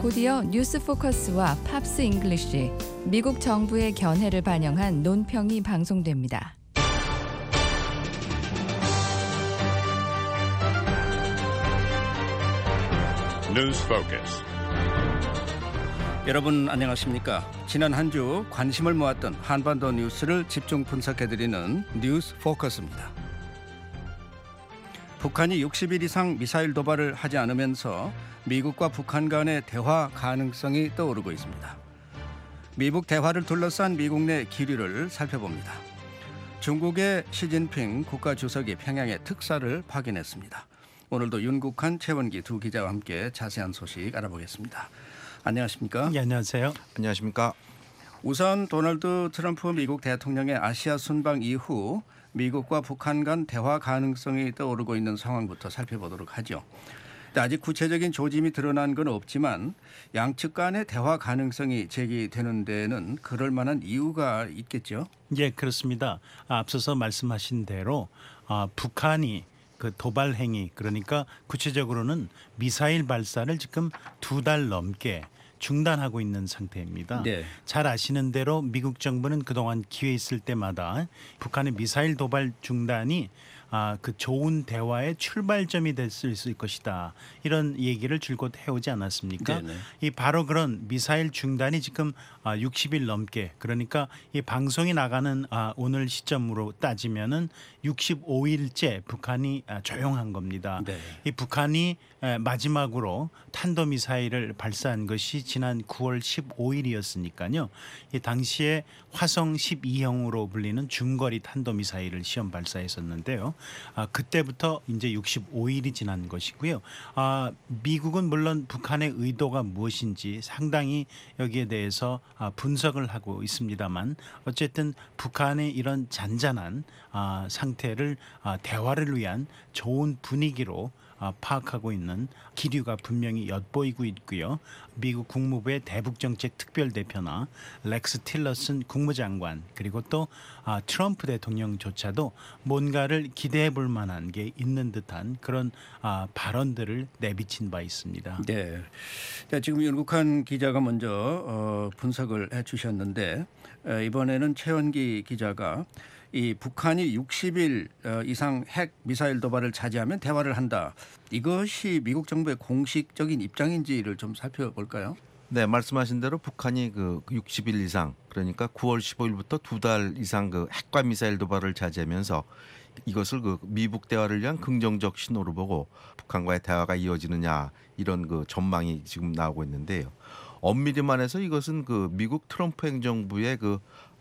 곧이어 뉴스 포커스와 팝스 잉글리쉬, 미국 정부의 견해를 반영한 논평이 방송됩니다. 뉴스 포커스. 여러분 안녕하십니까? 지난 한 주 관심을 모았던 한반도 뉴스를 집중 분석해드리는 뉴스 포커스입니다. 북한이 60일 이상 미사일 도발을 하지 않으면서 미국과 북한 간의 대화 가능성이 떠오르고 있습니다. 미북 대화를 둘러싼 미국 내 기류를 살펴봅니다. 중국의 시진핑 국가주석이 평양에 특사를 파견했습니다. 오늘도 윤국한, 최원기 두 기자와 함께 자세한 소식 알아보겠습니다. 안녕하십니까? 네, 안녕하세요. 안녕하십니까? 우선 도널드 트럼프 미국 대통령의 아시아 순방 이후 미국과 북한 간 대화 가능성이 떠오르고 있는 상황부터 살펴보도록 하죠. 아직 구체적인 조짐이 드러난 건 없지만 양측 간의 대화 가능성이 제기되는 데는 그럴 만한 이유가 있겠죠? 예, 그렇습니다. 앞서서 말씀하신 대로 북한이 그 도발 행위, 그러니까 구체적으로는 미사일 발사를 지금 2달 넘게 중단하고 있는 상태입니다. 네. 잘 아시는 대로 미국 정부는 그동안 기회 있을 때마다 북한의 미사일 도발 중단이 그 좋은 대화의 출발점이 됐을 수 있을 것이다, 이런 얘기를 줄곧 해오지 않았습니까? 네네. 이 바로 그런 미사일 중단이 지금 60일 넘게, 그러니까 이 방송이 나가는 오늘 시점으로 따지면은 65일째 북한이 조용한 겁니다. 네. 이 북한이 마지막으로 탄도미사일을 발사한 것이 지난 9월 15일이었으니까요. 이 당시에 화성 12형으로 불리는 중거리 탄도미사일을 시험 발사했었는데요. 그때부터 이제 65일이 지난 것이고요. 미국은 물론 북한의 의도가 무엇인지 상당히 여기에 대해서 분석을 하고 있습니다만, 어쨌든 북한의 이런 잔잔한 상태를 대화를 위한 좋은 분위기로 파악하고 있는 기류가 분명히 엿보이고 있고요. 미국 국무부의 대북정책 특별대표나 렉스 틸러슨 국무장관, 그리고 또 트럼프 대통령조차도 뭔가를 기대해 볼 만한 게 있는 듯한 그런 발언들을 내비친 바 있습니다. 네. 자, 지금 윤국한 기자가 먼저 분석을 해 주셨는데, 이번에는 최원기 기자가 이 북한이 60일 이상 핵 미사일 도발을 자제하면 대화를 한다, 이것이 미국 정부의 공식적인 입장인지를 좀 살펴볼까요? 네, 말씀하신 대로 북한이 그 60일 이상, 그러니까 9월 15일부터 2달 이상 그 핵과 미사일 도발을 자제하면서 이것을 그 미북 대화를 위한 긍정적 신호로 보고 북한과의 대화가 이어지느냐, 이런 그 전망이 지금 나오고 있는데요. 엄밀히 말해서 이것은 그 미국 트럼프 행정부의 그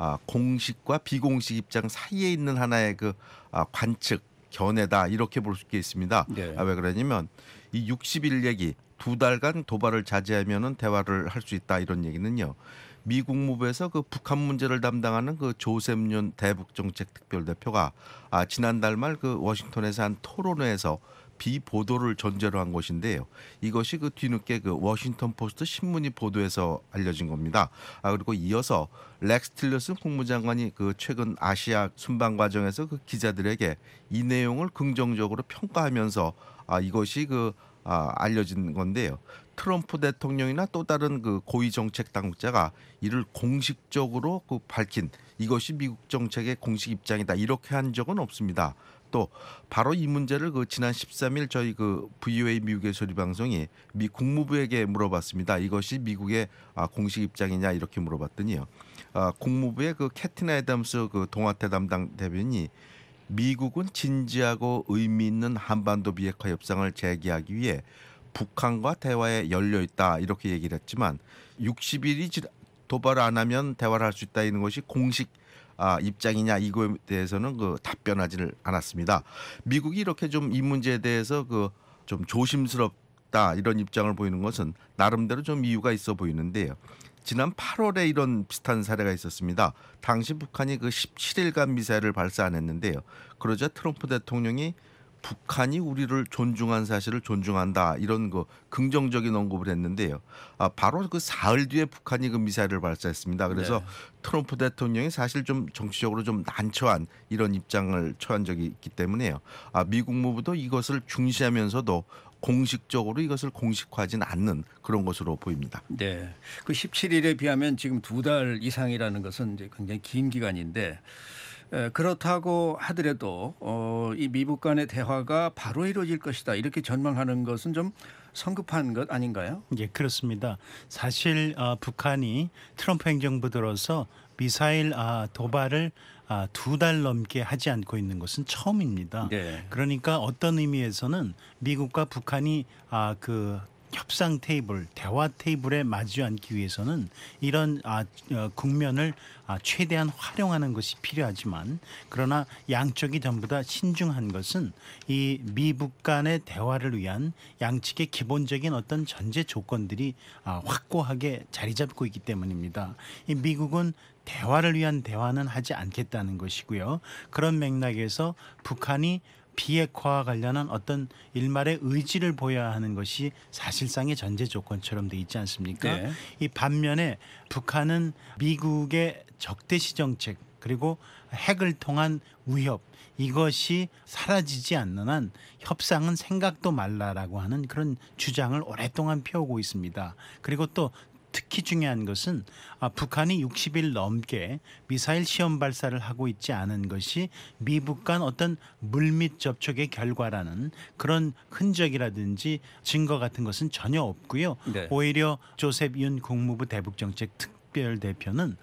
공식과 비공식 입장 사이에 있는 하나의 그 관측 견해다, 이렇게 볼 수 있겠습니다. 네. 왜 그러냐면 이 60일 얘기, 2달간 도발을 자제하면은 대화를 할 수 있다, 이런 얘기는요. 미 국무부에서 그 북한 문제를 담당하는 그 조셉 윤 대북정책 특별대표가 지난달 말 그 워싱턴에서 한 토론회에서 비보도를 전제로 한 것인데요. 이것이 그 뒤늦게 그 워싱턴 포스트 신문이 보도해서 알려진 겁니다. 그리고 이어서 렉스 틸러슨 국무장관이 그 최근 아시아 순방 과정에서 그 기자들에게 이 내용을 긍정적으로 평가하면서 이것이 그 알려진 건데요. 트럼프 대통령이나 또 다른 그 고위 정책 당국자가 이를 공식적으로 그 밝힌, 이것이 미국 정책의 공식 입장이다, 이렇게 한 적은 없습니다. 또 바로 이 문제를 그 지난 13일 저희 그 VOA 미국의 소리 방송이 미 국무부에게 물어봤습니다. 이것이 미국의 공식 입장이냐, 이렇게 물어봤더니요. 국무부의 그 캐티나 애덤스 그 동아태 담당 대변인이 미국은 진지하고 의미 있는 한반도 비핵화 협상을 재개하기 위해 북한과 대화에 열려 있다, 이렇게 얘기를 했지만 60일이 도발을 안 하면 대화를 할 수 있다, 이런 것이 공식 입장이냐, 이거에 대해서는 그 답변하지를 않았습니다. 미국이 이렇게 좀 이 문제에 대해서 그 좀 조심스럽다, 이런 입장을 보이는 것은 나름대로 좀 이유가 있어 보이는데요. 지난 8월에 이런 비슷한 사례가 있었습니다. 당시 북한이 그 17일간 미사일을 발사 안 했는데요. 그러자 트럼프 대통령이 북한이 우리를 존중한 사실을 존중한다, 이런 그 긍정적인 언급을 했는데요. 바로 그 사흘 뒤에 북한이 그 미사일을 발사했습니다. 그래서 네. 트럼프 대통령이 사실 좀 정치적으로 좀 난처한 이런 입장을 처한 적이 있기 때문에요. 미 국무부도 이것을 중시하면서도 공식적으로 이것을 공식화하지는 않는 그런 것으로 보입니다. 네. 그 17일에 비하면 지금 2달 이상이라는 것은 이제 굉장히 긴 기간인데 그렇다고 하더라도 이 미국 간의 대화가 바로 이루어질 것이다 이렇게 전망하는 것은 좀 성급한 것 아닌가요? 예, 그렇습니다. 사실 북한이 트럼프 행정부 들어서 미사일 도발을 2달 넘게 하지 않고 있는 것은 처음입니다. 네. 그러니까 어떤 의미에서는 미국과 북한이 그 협상 테이블, 대화 테이블에 마주 앉기 위해서는 이런 국면을 최대한 활용하는 것이 필요하지만 그러나 양쪽이 전부 다 신중한 것은 이 미북 간의 대화를 위한 양측의 기본적인 어떤 전제 조건들이 확고하게 자리 잡고 있기 때문입니다. 이 미국은 대화를 위한 대화는 하지 않겠다는 것이고요. 그런 맥락에서 북한이 비핵화와 관련한 어떤 일말의 의지를 보여야 하는 것이 사실상의 전제 조건처럼 돼 있지 않습니까? 네. 이 반면에 북한은 미국의 적대시 정책 그리고 핵을 통한 위협 이것이 사라지지 않는 한 협상은 생각도 말라라고 하는 그런 주장을 오랫동안 펴오고 있습니다. 그리고 또 특히 중요한 것은 북한이 60일 넘게 미사일 시험 발사를 하고 있지 않은 것이 미북 간 어떤 물밑 접촉의 결과라는 그런 흔적이라든지 증거 같은 것은 전혀 없고요. 네. 오히려 조셉 윤 국무부 대북정책 특별 대표는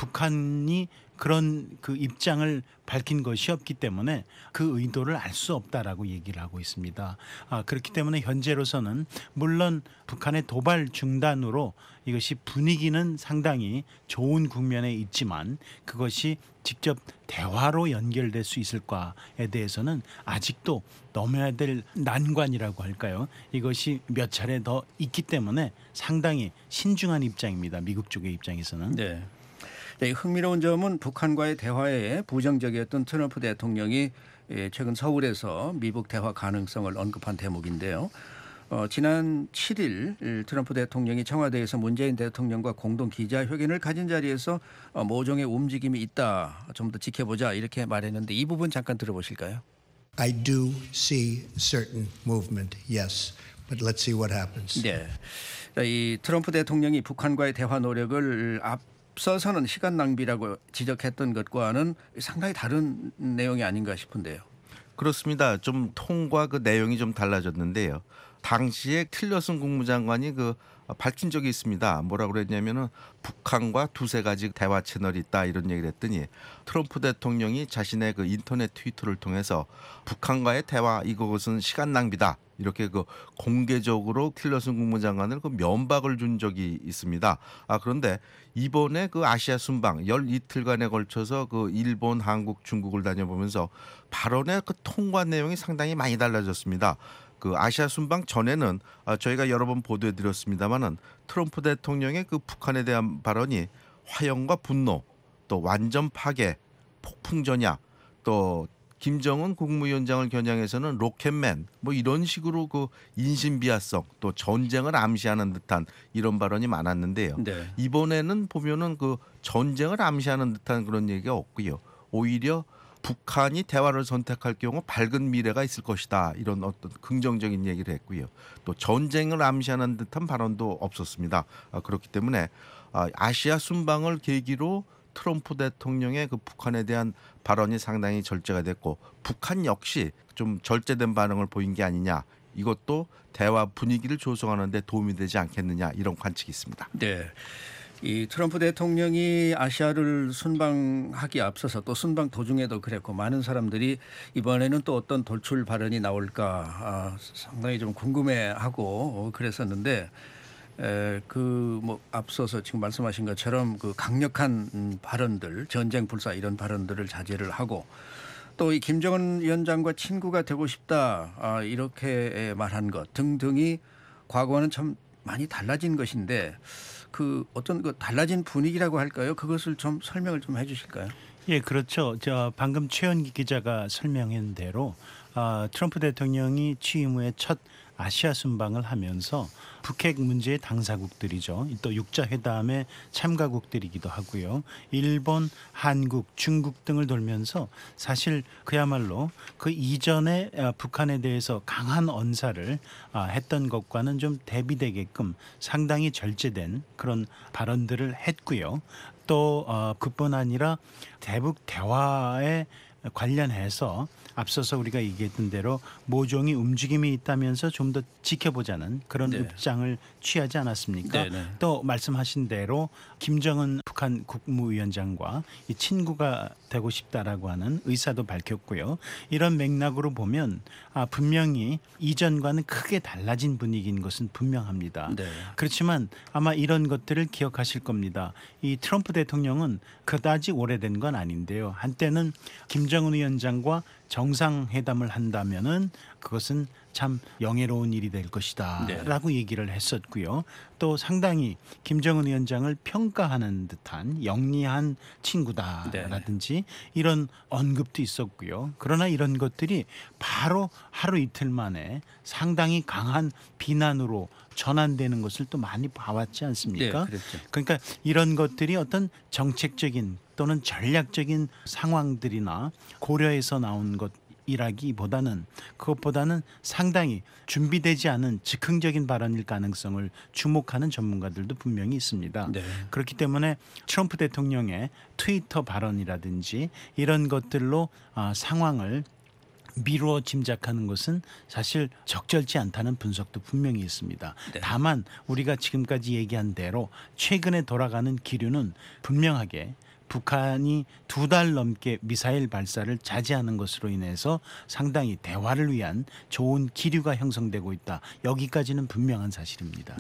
북한이 그런 그 입장을 밝힌 것이 없기 때문에 그 의도를 알 수 없다라고 얘기를 하고 있습니다. 그렇기 때문에 현재로서는 물론 북한의 도발 중단으로 이것이 분위기는 상당히 좋은 국면에 있지만 그것이 직접 대화로 연결될 수 있을까에 대해서는 아직도 넘어야 될 난관이라고 할까요? 이것이 몇 차례 더 있기 때문에 상당히 신중한 입장입니다. 미국 쪽의 입장에서는. 네. 네, 흥미로운 점은 북한과의 대화에 부정적이었던 트럼프 대통령이 최근 서울에서 미북 대화 가능성을 언급한 대목인데요. 지난 7일 트럼프 대통령이 청와대에서 문재인 대통령과 공동 기자회견을 가진 자리에서 모종의 움직임이 있다. 좀 더 지켜보자 이렇게 말했는데 이 부분 잠깐 들어보실까요? I do see certain movement, yes, but let's see what happens. 네, 이 트럼프 대통령이 북한과의 대화 노력을 앞서서는 시간 낭비라고 지적했던 것과는 상당히 다른 내용이 아닌가 싶은데요. 그렇습니다. 좀 톤과 그 내용이 좀 달라졌는데요. 당시에 틸러슨 국무장관이 밝힌 적이 있습니다. 뭐라고 그랬냐면은 북한과 두세 가지 대화 채널이 있다 이런 얘기를 했더니 트럼프 대통령이 자신의 그 인터넷 트위터를 통해서 북한과의 대화 이것은 시간 낭비다. 이렇게 공개적으로 틸러슨 국무장관을 면박을 준 적이 있습니다. 그런데 이번에 아시아 순방 12일간에 걸쳐서 일본, 한국, 중국을 다녀보면서 발언의 톤과 내용이 상당히 많이 달라졌습니다. 아시아 순방 전에는 저희가 여러 번 보도해드렸습니다마는 트럼프 대통령의 북한에 대한 발언이 화형과 분노, 또 완전 파괴, 폭풍 전야, 또 김정은 국무위원장을 겨냥해서는 로켓맨 이런 식으로 인신비하성 또 전쟁을 암시하는 듯한 이런 발언이 많았는데요. 네. 이번에는 보면은 전쟁을 암시하는 듯한 그런 얘기가 없고요. 오히려 북한이 대화를 선택할 경우 밝은 미래가 있을 것이다. 이런 어떤 긍정적인 얘기를 했고요. 또 전쟁을 암시하는 듯한 발언도 없었습니다. 그렇기 때문에 아시아 순방을 계기로 트럼프 대통령의 북한에 대한 발언이 상당히 절제가 됐고 북한 역시 좀 절제된 반응을 보인 게 아니냐. 이것도 대화 분위기를 조성하는 데 도움이 되지 않겠느냐 이런 관측이 있습니다. 네. 이 트럼프 대통령이 아시아를 순방하기 앞서서 또 순방 도중에도 그랬고 많은 사람들이 이번에는 또 어떤 돌출 발언이 나올까 상당히 좀 궁금해하고 그랬었는데 앞서서 지금 말씀하신 것처럼 강력한 발언들, 전쟁 불사 이런 발언들을 자제를 하고 또 이 김정은 위원장과 친구가 되고 싶다 이렇게 말한 것 등등이 과거와는 참 많이 달라진 것인데 어떤 달라진 분위기라고 할까요? 그것을 좀 설명을 좀 해주실까요? 예, 그렇죠. 방금 최현기 기자가 설명한 대로 트럼프 대통령이 취임 후에 첫 아시아 순방을 하면서 북핵 문제의 당사국들이죠. 또 육자회담의 참가국들이기도 하고요. 일본, 한국, 중국 등을 돌면서 사실 그야말로 그 이전에 북한에 대해서 강한 언사를 했던 것과는 좀 대비되게끔 상당히 절제된 그런 발언들을 했고요. 또 그뿐 아니라 대북 대화에 관련해서 앞서서 우리가 얘기했던 대로 모종의 움직임이 있다면서 좀 더 지켜보자는 그런 입장을 취하지 않았습니까? 또 말씀하신 대로 김정은 북한 국무위원장과 이 친구가 되고 싶다라고 하는 의사도 밝혔고요. 이런 맥락으로 보면 분명히 이전과는 크게 달라진 분위기인 것은 분명합니다. 그렇지만 아마 이런 것들을 기억하실 겁니다. 이 트럼프 대통령은 그다지 오래된 건 아닌데요. 한때는 김정은 위원장과 정상회담을 한다면은 그것은 참 영예로운 일이 될 것이다 라고 얘기를 했었고요. 또 상당히 김정은 위원장을 평가하는 듯한 영리한 친구다라든지 이런 언급도 있었고요. 그러나 이런 것들이 바로 하루 이틀 만에 상당히 강한 비난으로 전환되는 것을 또 많이 봐왔지 않습니까? 그러니까 이런 것들이 어떤 정책적인 또는 전략적인 상황들이나 고려해서 나온 것이라기보다는 그것보다는 상당히 준비되지 않은 즉흥적인 발언일 가능성을 주목하는 전문가들도 분명히 있습니다. 그렇기 때문에 트럼프 대통령의 트위터 발언이라든지 이런 것들로 상황을 미루어 짐작하는 것은 사실 적절치 않다는 분석도 분명히 있습니다. 다만 우리가 지금까지 얘기한 대로 최근에 돌아가는 기류는 분명하게 북한이 2달 넘게 미사일 발사를 자제하는 것으로 인해서 상당히 대화를 위한 좋은 기류가 형성되고 있다. 여기까지는 분명한 사실입니다.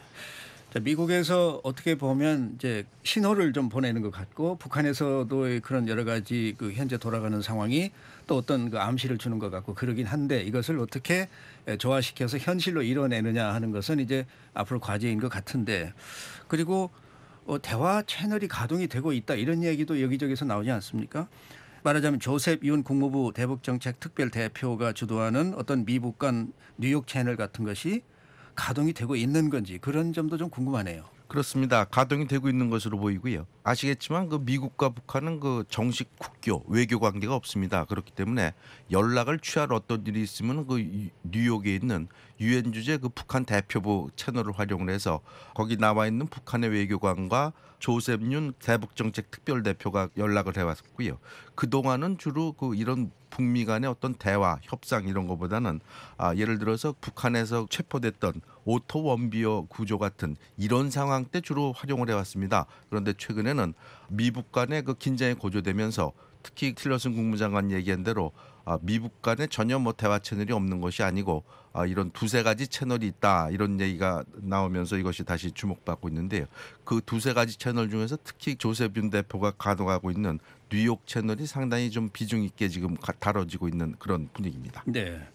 자, 미국에서 어떻게 보면 이제 신호를 좀 보내는 것 같고 북한에서도 그런 여러 가지 그 현재 돌아가는 상황이 또 어떤 그 암시를 주는 것 같고 그러긴 한데 이것을 어떻게 조화시켜서 현실로 이뤄내느냐 하는 것은 이제 앞으로 과제인 것 같은데 그리고 대화 채널이 가동이 되고 있다 이런 얘기도 여기저기서 나오지 않습니까? 말하자면 조셉 윤 국무부 대북정책 특별대표가 주도하는 어떤 미북 간 뉴욕 채널 같은 것이 가동이 되고 있는 건지 그런 점도 좀 궁금하네요. 그렇습니다. 가동이 되고 있는 것으로 보이고요. 아시겠지만 그 미국과 북한은 그 정식 국교 외교 관계가 없습니다. 그렇기 때문에 연락을 취할 어떤 일이 있으면 그 뉴욕에 있는 유엔 주재 그 북한 대표부 채널을 활용을 해서 거기 나와 있는 북한의 외교관과 조셉 윤 대북정책 특별대표가 연락을 해왔고요. 그 동안은 주로 그 이런 북미 간의 어떤 대화, 협상 이런 것보다는 예를 들어서 북한에서 체포됐던 오토 원비어 구조 같은 이런 상황 때 주로 활용을 해왔습니다. 그런데 최근에는 미북 간의 그 긴장이 고조되면서 특히 틸러슨 국무장관 얘기한 대로 미북 간에 전혀 뭐 대화 채널이 없는 것이 아니고 이런 2-3가지 채널이 있다 이런 얘기가 나오면서 이것이 다시 주목받고 있는데요. 그 2-3가지 채널 중에서 특히 조셉 윤 대표가 가동하고 있는 뉴욕 채널이 상당히 좀 비중 있게 지금 다뤄지고 있는 그런 분위기입니다.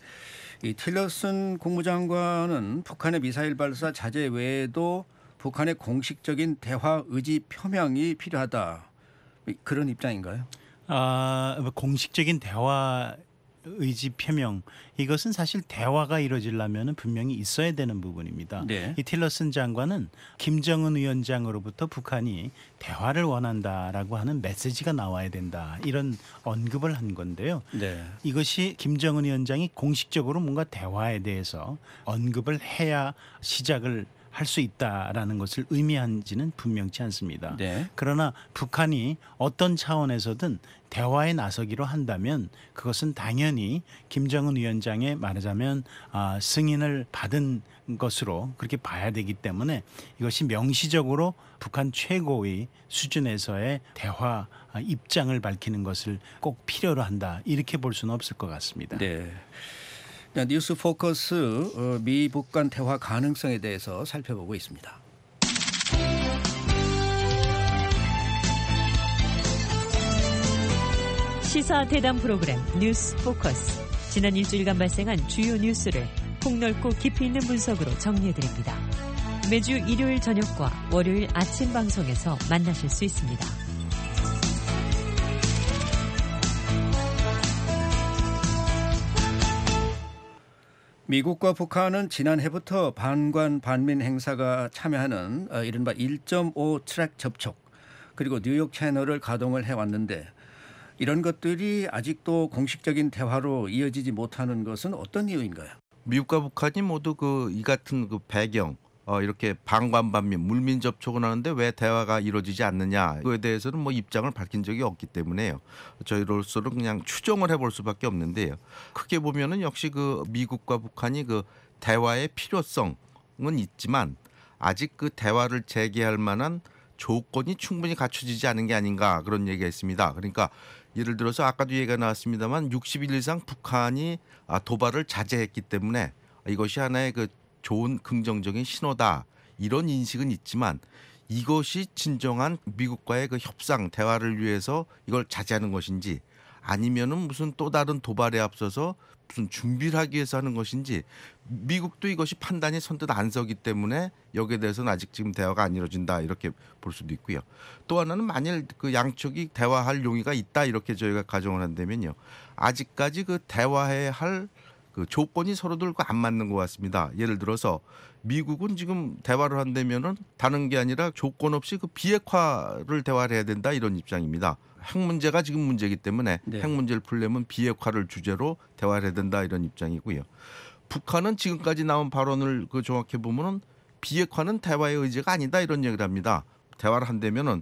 이 틸러슨 국무장관은 북한의 미사일 발사 자제 외에도 북한의 공식적인 대화 의지 표명이 필요하다 그런 입장인가요? 공식적인 대화 의지 표명 이것은 사실 대화가 이루어지려면 분명히 있어야 되는 부분입니다. 이 틸러슨 장관은 김정은 위원장으로부터 북한이 대화를 원한다라고 하는 메시지가 나와야 된다 이런 언급을 한 건데요. 이것이 김정은 위원장이 공식적으로 뭔가 대화에 대해서 언급을 해야 시작을 할 수 있다라는 것을 의미한지는 분명치 않습니다. 그러나 북한이 어떤 차원에서든 대화에 나서기로 한다면 그것은 당연히 김정은 위원장의 말하자면 승인을 받은 것으로 그렇게 봐야 되기 때문에 이것이 명시적으로 북한 최고의 수준에서의 대화 입장을 밝히는 것을 꼭 필요로 한다 이렇게 볼 수는 없을 것 같습니다. 뉴스 포커스 미북 간 대화 가능성에 대해서 살펴보고 있습니다. 시사 대담 프로그램 뉴스 포커스. 지난 일주일간 발생한 주요 뉴스를 폭넓고 깊이 있는 분석으로 정리해드립니다. 매주 일요일 저녁과 월요일 아침 방송에서 만나실 수 있습니다. 미국과 북한은 지난해부터 반관 반민 행사가 참여하는 이른바 1.5 트랙 접촉 그리고 뉴욕 채널을 가동을 해왔는데 이런 것들이 아직도 공식적인 대화로 이어지지 못하는 것은 어떤 이유인가요? 미국과 북한이 모두 이 같은 배경 이렇게 반관반민 물민 접촉을 하는데 왜 대화가 이루어지지 않느냐 그에 대해서는 입장을 밝힌 적이 없기 때문에요. 저희로서는 그냥 추정을 해볼 수밖에 없는데요. 크게 보면은 역시 미국과 북한이 대화의 필요성은 있지만 아직 대화를 재개할 만한 조건이 충분히 갖춰지지 않은 게 아닌가 그런 얘기가 있습니다. 그러니까 예를 들어서 아까도 얘기가 나왔습니다만 60일 이상 북한이 도발을 자제했기 때문에 이것이 하나의 좋은 긍정적인 신호다 이런 인식은 있지만 이것이 진정한 미국과의 협상 대화를 위해서 이걸 자제하는 것인지 아니면은 무슨 또 다른 도발에 앞서서 무슨 준비를 하기 위해서 하는 것인지 미국도 이것이 판단이 선뜻 안 서기 때문에 여기에 대해서는 아직 지금 대화가 안 이루어진다 이렇게 볼 수도 있고요. 또 하나는 만일 양쪽이 대화할 용의가 있다 이렇게 저희가 가정을 한다면요. 아직까지 대화해야 할 조건이 서로들 안 맞는 것 같습니다. 예를 들어서 미국은 지금 대화를 한다면은 다른 게 아니라 조건 없이 비핵화를 대화를 해야 된다 이런 입장입니다. 핵 문제가 지금 문제이기 때문에 네. 핵 문제를 풀려면 비핵화를 주제로 대화를 해야 된다 이런 입장이고요. 북한은 지금까지 나온 발언을 종합해 보면은 비핵화는 대화의 의지가 아니다 이런 얘기를 합니다. 대화를 한다면은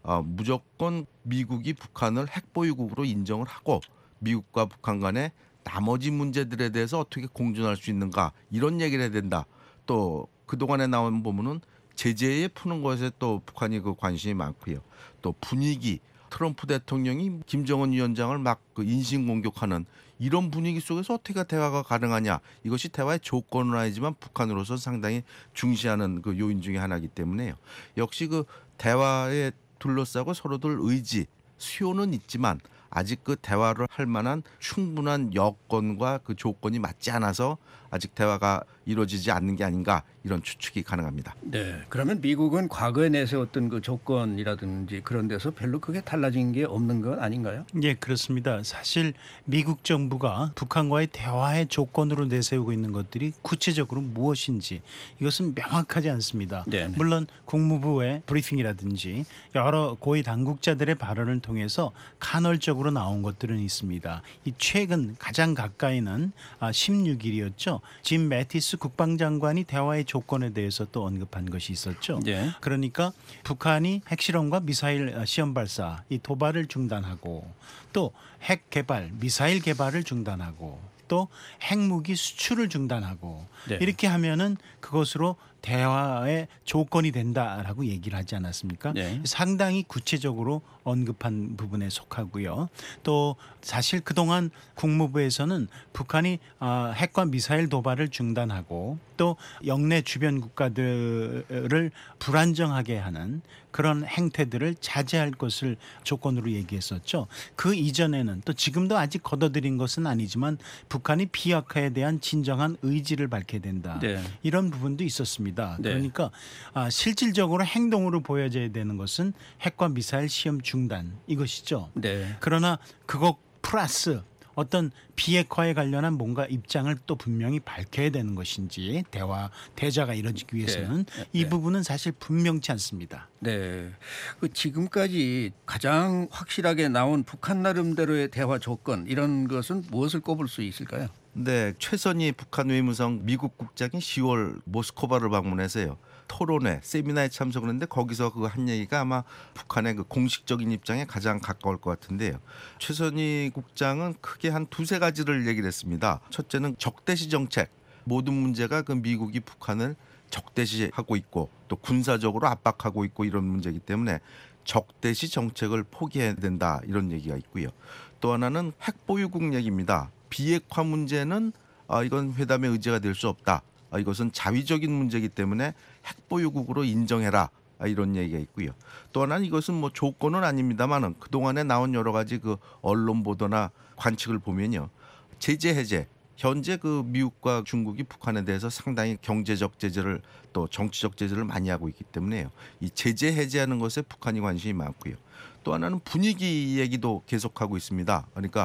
무조건 미국이 북한을 핵보유국으로 인정을 하고 미국과 북한 간에 나머지 문제들에 대해서 어떻게 공존할 수 있는가 이런 얘기를 해야 된다. 또 그동안에 나온 보면은 제재에 푸는 것에 또 북한이 관심이 많고요. 또 분위기 트럼프 대통령이 김정은 위원장을 막 인신공격하는 이런 분위기 속에서 어떻게 대화가 가능하냐 이것이 대화의 조건은 아니지만 북한으로서 상당히 중시하는 요인 중에 하나이기 때문에요. 역시 대화에 둘러싸고 서로들 의지 수요는 있지만 아직 대화를 할 만한 충분한 여건과 조건이 맞지 않아서 아직 대화가 이루어지지 않는 게 아닌가 이런 추측이 가능합니다. 네, 그러면 미국은 과거에 내세웠던 조건이라든지 그런 데서 별로 크게 달라진 게 없는 건 아닌가요? 예, 그렇습니다. 사실 미국 정부가 북한과의 대화의 조건으로 내세우고 있는 것들이 구체적으로 무엇인지 이것은 명확하지 않습니다. 네네. 물론 국무부의 브리핑이라든지 여러 고위 당국자들의 발언을 통해서 간헐적으로 나온 것들은 있습니다. 이 최근 가장 가까이는 16일이었죠. 짐 매티스 국방장관이 대화의 조건에 대해서 또 언급한 것이 있었죠. 네. 그러니까 북한이 핵실험과 미사일 시험 발사 이 도발을 중단하고 또 핵 개발, 미사일 개발을 중단하고 또 핵무기 수출을 중단하고 네. 이렇게 하면은 그것으로 대화의 조건이 된다라고 얘기를 하지 않았습니까? 네. 상당히 구체적으로 언급한 부분에 속하고요. 또 사실 그동안 국무부에서는 북한이 핵과 미사일 도발을 중단하고 또 영내 주변 국가들을 불안정하게 하는 그런 행태들을 자제할 것을 조건으로 얘기했었죠. 그 이전에는 또 지금도 아직 걷어들인 것은 아니지만 북한이 비핵화에 대한 진정한 의지를 밝혀야 된다. 네. 이런 부분도 있었습니다. 네. 그러니까 실질적으로 행동으로 보여져야 되는 것은 핵과 미사일 시험 중단 이것이죠. 네. 그러나 그것 플러스 어떤 비핵화에 관련한 뭔가 입장을 또 분명히 밝혀야 되는 것인지 대자가 이루어지기 위해서는 네. 이 네. 부분은 사실 분명치 않습니다. 네. 지금까지 가장 확실하게 나온 북한 나름대로의 대화 조건 이런 것은 무엇을 꼽을 수 있을까요? 네, 최선희 북한 외무성 미국 국장이 10월 모스크바를 방문해서요. 토론회, 세미나에 참석을 했는데 거기서 한 얘기가 아마 북한의 공식적인 입장에 가장 가까울 것 같은데요. 최선희 국장은 크게 한 두세 가지를 얘기를 했습니다. 첫째는 적대시 정책. 모든 문제가 미국이 북한을 적대시하고 있고 또 군사적으로 압박하고 있고 이런 문제이기 때문에 적대시 정책을 포기해야 된다 이런 얘기가 있고요. 또 하나는 핵보유국 얘기입니다. 비핵화 문제는 이건 회담의 의제가 될 수 없다. 이것은 자위적인 문제이기 때문에 핵보유국으로 인정해라. 이런 얘기가 있고요. 또 하나는 이것은 조건은 아닙니다만은 그동안에 나온 여러 가지 언론 보도나 관측을 보면요. 제재 해제. 현재 미국과 중국이 북한에 대해서 상당히 경제적 제재를 또 정치적 제재를 많이 하고 있기 때문에요. 이 제재 해제하는 것에 북한이 관심이 많고요. 또 하나는 분위기 얘기도 계속하고 있습니다. 그러니까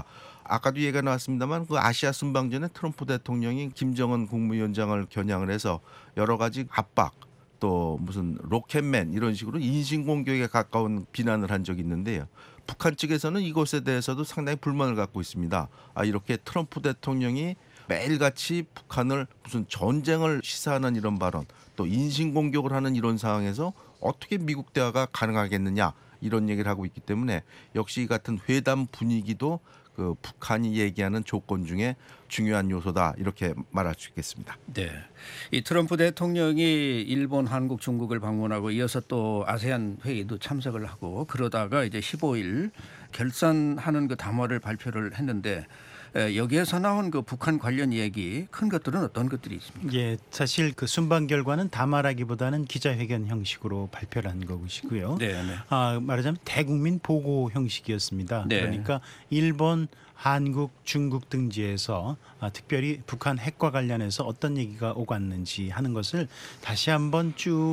아까도 얘기가 나왔습니다만 그 아시아 순방전에 트럼프 대통령이 김정은 국무위원장을 겨냥을 해서 여러 가지 압박 또 무슨 로켓맨 이런 식으로 인신공격에 가까운 비난을 한 적이 있는데요. 북한 측에서는 이것에 대해서도 상당히 불만을 갖고 있습니다. 이렇게 트럼프 대통령이 매일같이 북한을 무슨 전쟁을 시사하는 이런 발언 또 인신공격을 하는 이런 상황에서 어떻게 미국 대화가 가능하겠느냐 이런 얘기를 하고 있기 때문에 역시 이 같은 회담 분위기도 그 북한이 얘기하는 조건 중에 중요한 요소다 이렇게 말할 수 있겠습니다. 네, 이 트럼프 대통령이 일본, 한국, 중국을 방문하고 이어서 또 아세안 회의도 참석을 하고 그러다가 이제 15일 결산하는 그 담화를 발표를 했는데 여기에서 나온 그 북한 관련 얘기 큰 것들은 어떤 것들이 있습니까? 예, 사실 그 순방 결과는 담화라기보다는 기자회견 형식으로 발표를 한 것이고요. 네, 네. 말하자면 대국민 보고 형식이었습니다. 네. 그러니까 일본, 한국, 중국 등지에서 특별히 북한 핵과 관련해서 어떤 얘기가 오갔는지 하는 것을 다시 한번 쭉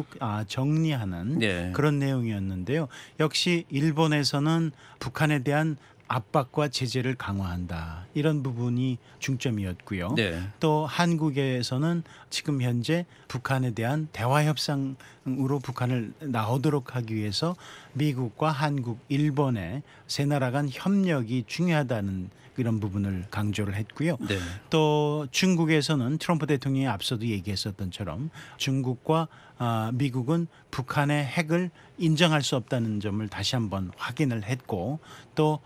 정리하는 네. 그런 내용이었는데요. 역시 일본에서는 북한에 대한 압박과 제재를 강화한다. 이런 부분이 중점이었고요. 네. 또 한국에서는 지금 현재 북한에 대한 대화 협상으로 북한을 나오도록 하기 위해서 미국과 한국, 일본의 세 나라 간 협력이 중요하다는 이런 부분을 강조를 했고요. 네. 또 중국에서는 트럼프 대통령이 앞서도 얘기했었던처럼 중국과 미국은 북한의 핵을 인정할 수 없다는 점을 다시 한번 확인을 했고 또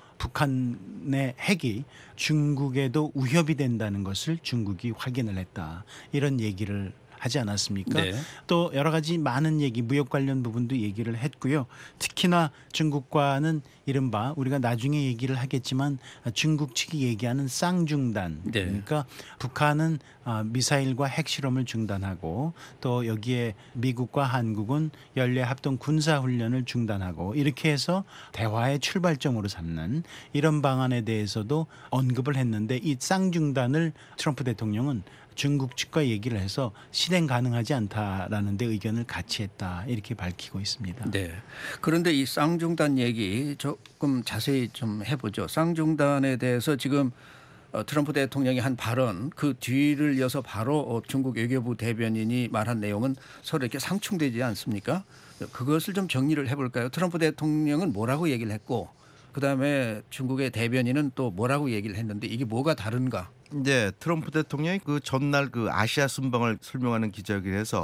북한의 핵이 중국에도 위협이 된다는 것을 중국이 확인을 했다. 이런 얘기를 하지 않았습니까? 네. 또 여러 가지 많은 얘기, 무역 관련 부분도 얘기를 했고요. 특히나 중국과는 이른바 우리가 나중에 얘기를 하겠지만 중국 측이 얘기하는 쌍중단. 네. 그러니까 북한은 미사일과 핵실험을 중단하고 또 여기에 미국과 한국은 연례합동 군사훈련을 중단하고 이렇게 해서 대화의 출발점으로 삼는 이런 방안에 대해서도 언급을 했는데 이 쌍중단을 트럼프 대통령은 중국 측과 얘기를 해서 실행 가능하지 않다라는 데 의견을 같이 했다 이렇게 밝히고 있습니다. 네. 그런데 이 쌍중단 얘기 조금 자세히 좀 해보죠. 쌍중단에 대해서 지금 트럼프 대통령이 한 발언 그 뒤를 이어서 바로 중국 외교부 대변인이 말한 내용은 서로 이렇게 상충되지 않습니까? 그것을 좀 정리를 해볼까요? 트럼프 대통령은 뭐라고 얘기를 했고 그다음에 중국의 대변인은 또 뭐라고 얘기를 했는데 이게 뭐가 다른가? 네, 트럼프 대통령이 그 전날 그 아시아 순방을 설명하는 기자회견에서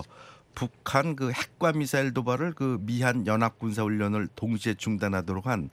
북한 그 핵과 미사일 도발을 그 미한 연합 군사 훈련을 동시에 중단하도록 한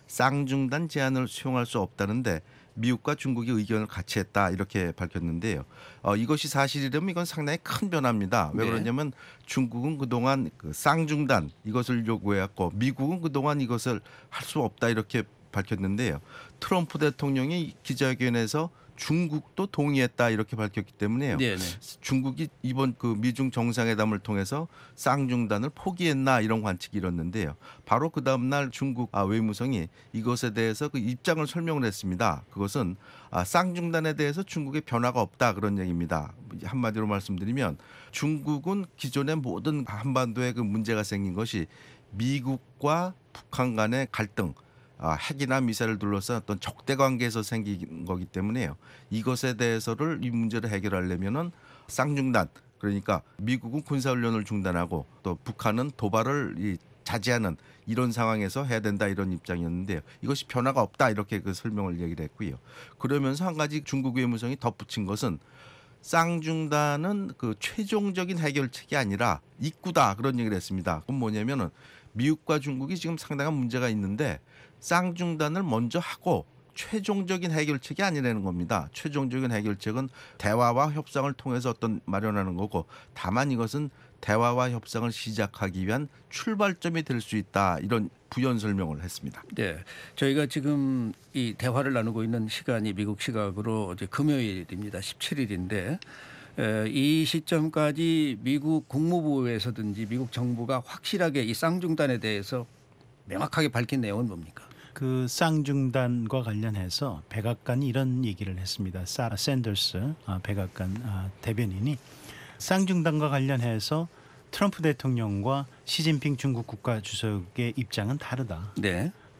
쌍중단 제안을 수용할 수 없다는데 미국과 중국이 의견을 같이 했다 이렇게 밝혔는데요. 이것이 사실이라면 이건 상당히 큰 변화입니다. 왜 네. 그러냐면 중국은 그동안 그 쌍중단 이것을 요구해왔고 미국은 그동안 이것을 할 수 없다 이렇게 밝혔는데요. 트럼프 대통령이 기자회견에서 중국도 동의했다 이렇게 밝혔기 때문에요. 네네. 중국이 이번 그 미중 정상회담을 통해서 쌍중단을 포기했나 이런 관측이 일었는데요. 바로 그 다음 날 중국 외무성이 이것에 대해서 그 입장을 설명을 했습니다. 그것은 쌍중단에 대해서 중국의 변화가 없다 그런 얘기입니다. 한마디로 말씀드리면 중국은 기존의 모든 한반도에 그 문제가 생긴 것이 미국과 북한 간의 갈등 핵이나 미사일을 둘러싼 어떤 적대 관계에서 생긴 거기 때문에요. 이것에 대해서를 이 문제를 해결하려면은 쌍중단 그러니까 미국은 군사훈련을 중단하고 또 북한은 도발을 자제하는 이런 상황에서 해야 된다 이런 입장이었는데요. 이것이 변화가 없다 이렇게 그 설명을 얘기를 했고요. 그러면서 한 가지 중국 외무성이 덧붙인 것은 쌍중단은 그 최종적인 해결책이 아니라 입구다 그런 얘기를 했습니다. 그건 뭐냐면은 미국과 중국이 지금 상당한 문제가 있는데 쌍중단을 먼저 하고 최종적인 해결책이 아니라는 겁니다. 최종적인 해결책은 대화와 협상을 통해서 어떤 마련하는 거고 다만 이것은 대화와 협상을 시작하기 위한 출발점이 될 수 있다 이런 부연 설명을 했습니다. 네, 저희가 지금 이 대화를 나누고 있는 시간이 미국 시각으로 이제 금요일입니다. 17일인데 이 시점까지 미국 국무부에서든지 미국 정부가 확실하게 이 쌍중단에 대해서 명확하게 밝힌 내용은 뭡니까? 그 쌍중단과 관련해서 백악관이 이런 얘기를 했습니다. 사라 샌더스 백악관 대변인이 쌍중단과 관련해서 트럼프 대통령과 시진핑 중국 국가주석의 입장은 다르다. 네.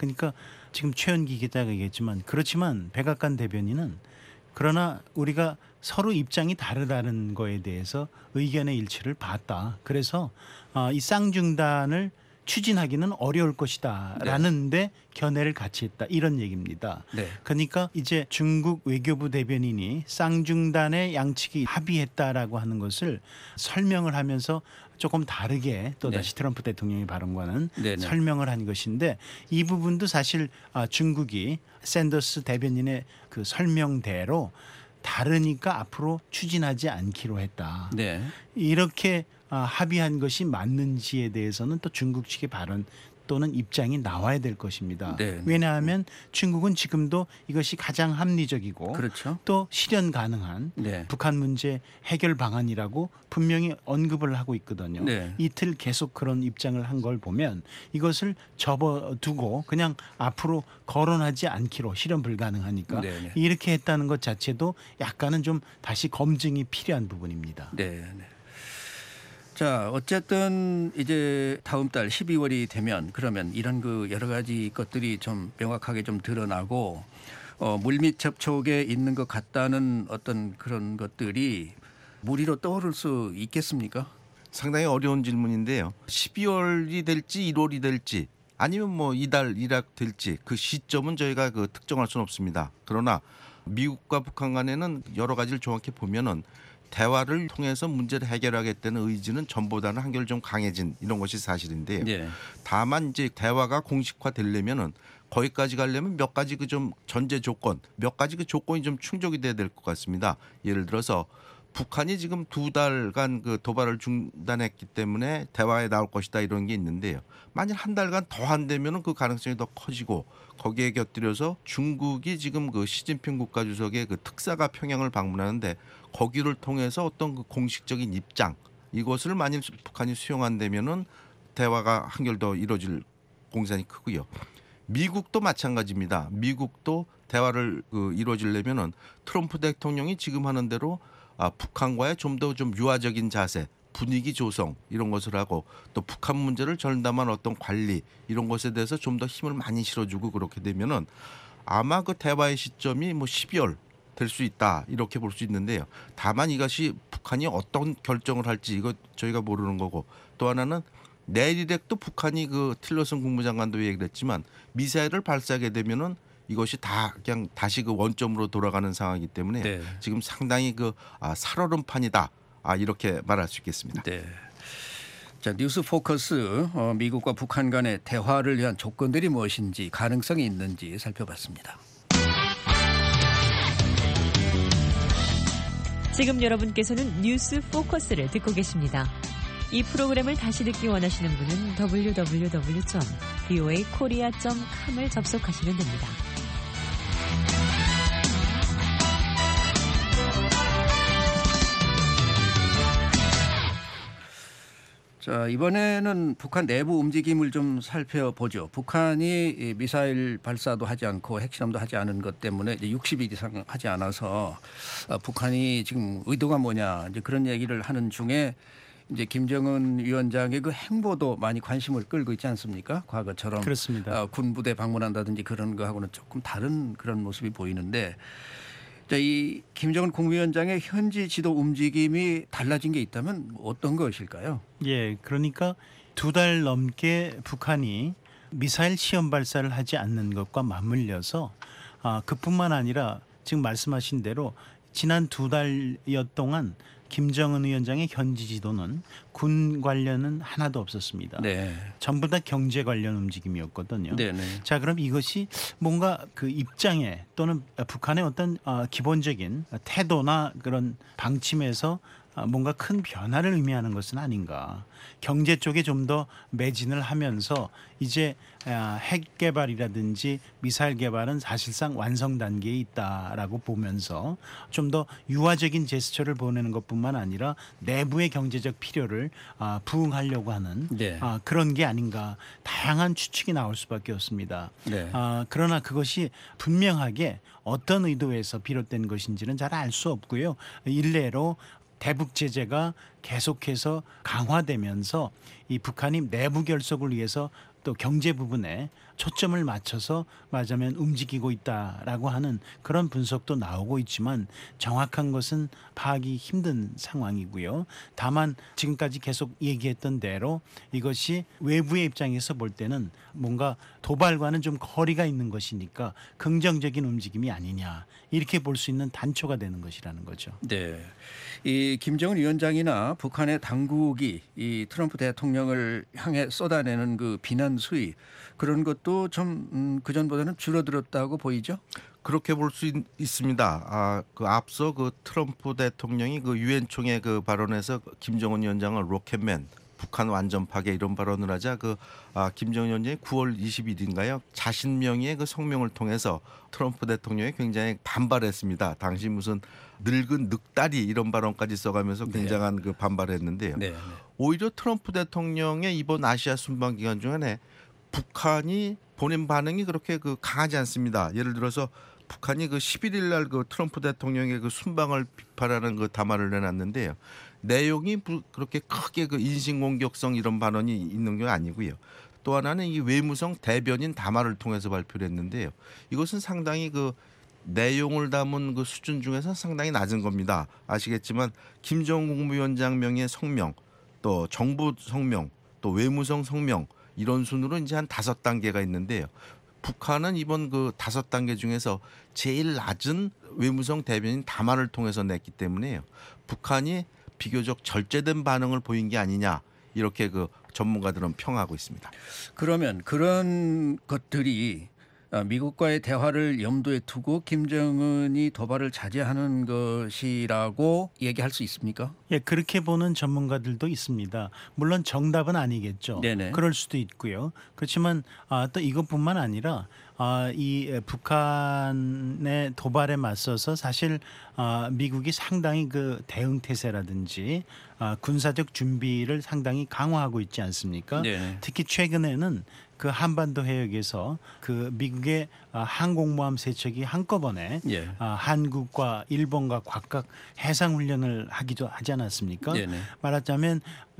그러니까 지금 최현기 기자가 얘기했지만 그렇지만 백악관 대변인은 그러나 우리가 서로 입장이 다르다는 거에 대해서 의견의 일치를 봤다. 그래서 이 쌍중단을 추진하기는 어려울 것이다라는데 견해를 같이 했다 이런 얘기입니다. 네. 그러니까 이제 중국 외교부 대변인이 쌍중단의 양측이 합의했다라고 하는 것을 설명을 하면서 조금 다르게 또 다시 트럼프 대통령의 발언과는 네네. 설명을 한 것인데 이 부분도 사실 중국이 샌더스 대변인의 그 설명대로 다르니까 앞으로 추진하지 않기로 했다. 네. 이렇게 합의한 것이 맞는지에 대해서는 또 중국 측의 발언 또는 입장이 나와야 될 것입니다. 네. 왜냐하면 중국은 지금도 이것이 가장 합리적이고 그렇죠. 또 실현 가능한 네. 북한 문제 해결 방안이라고 분명히 언급을 하고 있거든요. 네. 이틀 계속 그런 입장을 한 걸 보면 이것을 접어두고 그냥 앞으로 거론하지 않기로 실현 불가능하니까 네. 이렇게 했다는 것 자체도 약간은 좀 다시 검증이 필요한 부분입니다. 네. 자, 어쨌든 이제 다음 달 12월이 되면 그러면 이런 그 여러 가지 것들이 좀 명확하게 좀 드러나고 물밑 접촉에 있는 것 같다는 어떤 그런 것들이 무리로 떠오를 수 있겠습니까? 상당히 어려운 질문인데요. 12월이 될지 1월이 될지 아니면 뭐 이달 일학 될지 그 시점은 저희가 그 특정할 수는 없습니다. 그러나 미국과 북한 간에는 여러 가지를 정확히 보면은 대화를 통해서 문제를 해결하겠다는 의지는 전보다는 한결 좀 강해진 이런 것이 사실인데요. 네. 다만 이제 대화가 공식화되려면은 거기까지 가려면 몇 가지 그 좀 전제 조건, 몇 가지 그 조건이 좀 충족이 돼야 될 것 같습니다. 예를 들어서 북한이 지금 2달간 그 도발을 중단했기 때문에 대화에 나올 것이다 이런 게 있는데요. 만일 한 달간 더 한다면은 그 가능성이 더 커지고 거기에 곁들여서 중국이 지금 그 시진핑 국가주석의 그 특사가 평양을 방문하는데 거기를 통해서 어떤 그 공식적인 입장 이것을 만일 북한이 수용한다면은 대화가 한결 더 이루어질 공산이 크고요. 미국도 마찬가지입니다. 미국도 대화를 이루어지려면은 트럼프 대통령이 지금 하는 대로 북한과의 좀 더 좀 유화적인 자세, 분위기 조성 이런 것을 하고 또 북한 문제를 전담한 어떤 관리 이런 것에 대해서 좀 더 힘을 많이 실어주고 그렇게 되면은 아마 그 대화의 시점이 뭐 12월 될 수 있다 이렇게 볼 수 있는데요. 다만 이것이 북한이 어떤 결정을 할지 이거 저희가 모르는 거고 또 하나는 내일액도 북한이 그 틸러슨 국무장관도 얘기를 했지만 미사일을 발사하게 되면은 이것이 다 그냥 다시 그 원점으로 돌아가는 상황이기 때문에 네. 지금 상당히 그 살얼음판이다 이렇게 말할 수 있겠습니다. 네. 자, 뉴스 포커스 미국과 북한 간의 대화를 위한 조건들이 무엇인지 가능성이 있는지 살펴봤습니다. 지금 여러분께서는 뉴스 포커스를 듣고 계십니다. 이 프로그램을 다시 듣기 원하시는 분은 www.voakorea.com을 접속하시면 됩니다. 자, 이번에는 북한 내부 움직임을 좀 살펴보죠. 북한이 미사일 발사도 하지 않고 핵실험도 하지 않은 것 때문에 이제 60일 이상 하지 않아서 북한이 지금 의도가 뭐냐 이제 그런 얘기를 하는 중에 이제 김정은 위원장의 그 행보도 많이 관심을 끌고 있지 않습니까? 과거처럼 그렇습니다. 군부대 방문한다든지 그런 거하고는 조금 다른 그런 모습이 보이는데 자, 이 김정은 국무위원장의 현지 지도 움직임이 달라진 게 있다면 어떤 것일까요? 예, 그러니까 2달 넘게 북한이 미사일 시험 발사를 하지 않는 것과 맞물려서 그뿐만 아니라 지금 말씀하신 대로 지난 2달여 동안 김정은 위원장의 현지 지도는 군 관련은 하나도 없었습니다. 네. 전부 다 경제 관련 움직임이었거든요. 네네. 자, 그럼 이것이 뭔가 그 입장에 또는 북한의 어떤 기본적인 태도나 그런 방침에서 뭔가 큰 변화를 의미하는 것은 아닌가. 경제 쪽에 좀 더 매진을 하면서 이제 핵 개발이라든지 미사일 개발은 사실상 완성 단계에 있다라고 보면서 좀 더 유화적인 제스처를 보내는 것뿐만 아니라 내부의 경제적 필요를 부응하려고 하는 네. 그런 게 아닌가. 다양한 추측이 나올 수밖에 없습니다. 네. 그러나 그것이 분명하게 어떤 의도에서 비롯된 것인지는 잘 알 수 없고요. 일례로 대북 제재가 계속해서 강화되면서 이 북한이 내부 결속을 위해서 또 경제 부분에 초점을 맞춰서 말하자면 움직이고 있다라고 하는 그런 분석도 나오고 있지만 정확한 것은 파악이 힘든 상황이고요. 다만 지금까지 계속 얘기했던 대로 이것이 외부의 입장에서 볼 때는 뭔가 도발과는 좀 거리가 있는 것이니까 긍정적인 움직임이 아니냐 이렇게 볼 수 있는 단초가 되는 것이라는 거죠. 네, 이 김정은 위원장이나 북한의 당국이 이 트럼프 대통령을 향해 쏟아내는 그 비난 수위 그런 것도 좀 그전보다는 줄어들었다고 보이죠? 그렇게 볼 수 있습니다. 그 앞서 그 트럼프 대통령이 그 유엔 총회 그 발언에서 김정은 위원장을 로켓맨, 북한 완전 파괴 이런 발언을 하자 김정은 위원장이 9월 20일인가요? 자신 명의의 그 성명을 통해서 트럼프 대통령이 굉장히 반발했습니다. 당시 무슨 늙은 늑다리 이런 발언까지 써가면서 굉장한 그 반발을 했는데요. 네. 오히려 트럼프 대통령의 이번 아시아 순방 기간 중에 북한이 보낸 반응이 그렇게 그 강하지 않습니다. 예를 들어서 북한이 그 11일 날 그 트럼프 대통령의 그 순방을 비판하는 그 담화를 내놨는데요. 내용이 그렇게 크게 그 인신공격성 이런 발언이 있는 게 아니고요. 또 하나는 이 외무성 대변인 담화를 통해서 발표를 했는데요. 이것은 상당히 그 내용을 담은 그 수준 중에서 상당히 낮은 겁니다. 아시겠지만 김정은 국무위원장 명의 성명, 또 정부 성명, 또 외무성 성명 이런 순으로 이제 한 5단계가 있는데요. 북한은 이번 그 5단계 중에서 제일 낮은 외무성 대변인 담화를 통해서 냈기 때문에요. 북한이 비교적 절제된 반응을 보인 게 아니냐 이렇게 그 전문가들은 평하고 있습니다. 그러면 그런 것들이 미국과의 대화를 염두에 두고 김정은이 도발을 자제하는 것이라고 얘기할 수 있습니까? 예, 그렇게 보는 전문가들도 있습니다. 물론 정답은 아니겠죠. 네네. 그럴 수도 있고요. 그렇지만 또 이것뿐만 아니라 이 북한의 도발에 맞서서 사실 미국이 상당히 그 대응 태세라든지 군사적 준비를 상당히 강화하고 있지 않습니까? 네. 특히 최근에는 그 한반도 해역에서 그 미국의 항공모함 세척이 한꺼번에 예. 한국과 일본과 각각 해상 훈련을 하기도 하지 않았습니까? 네네. 말하자면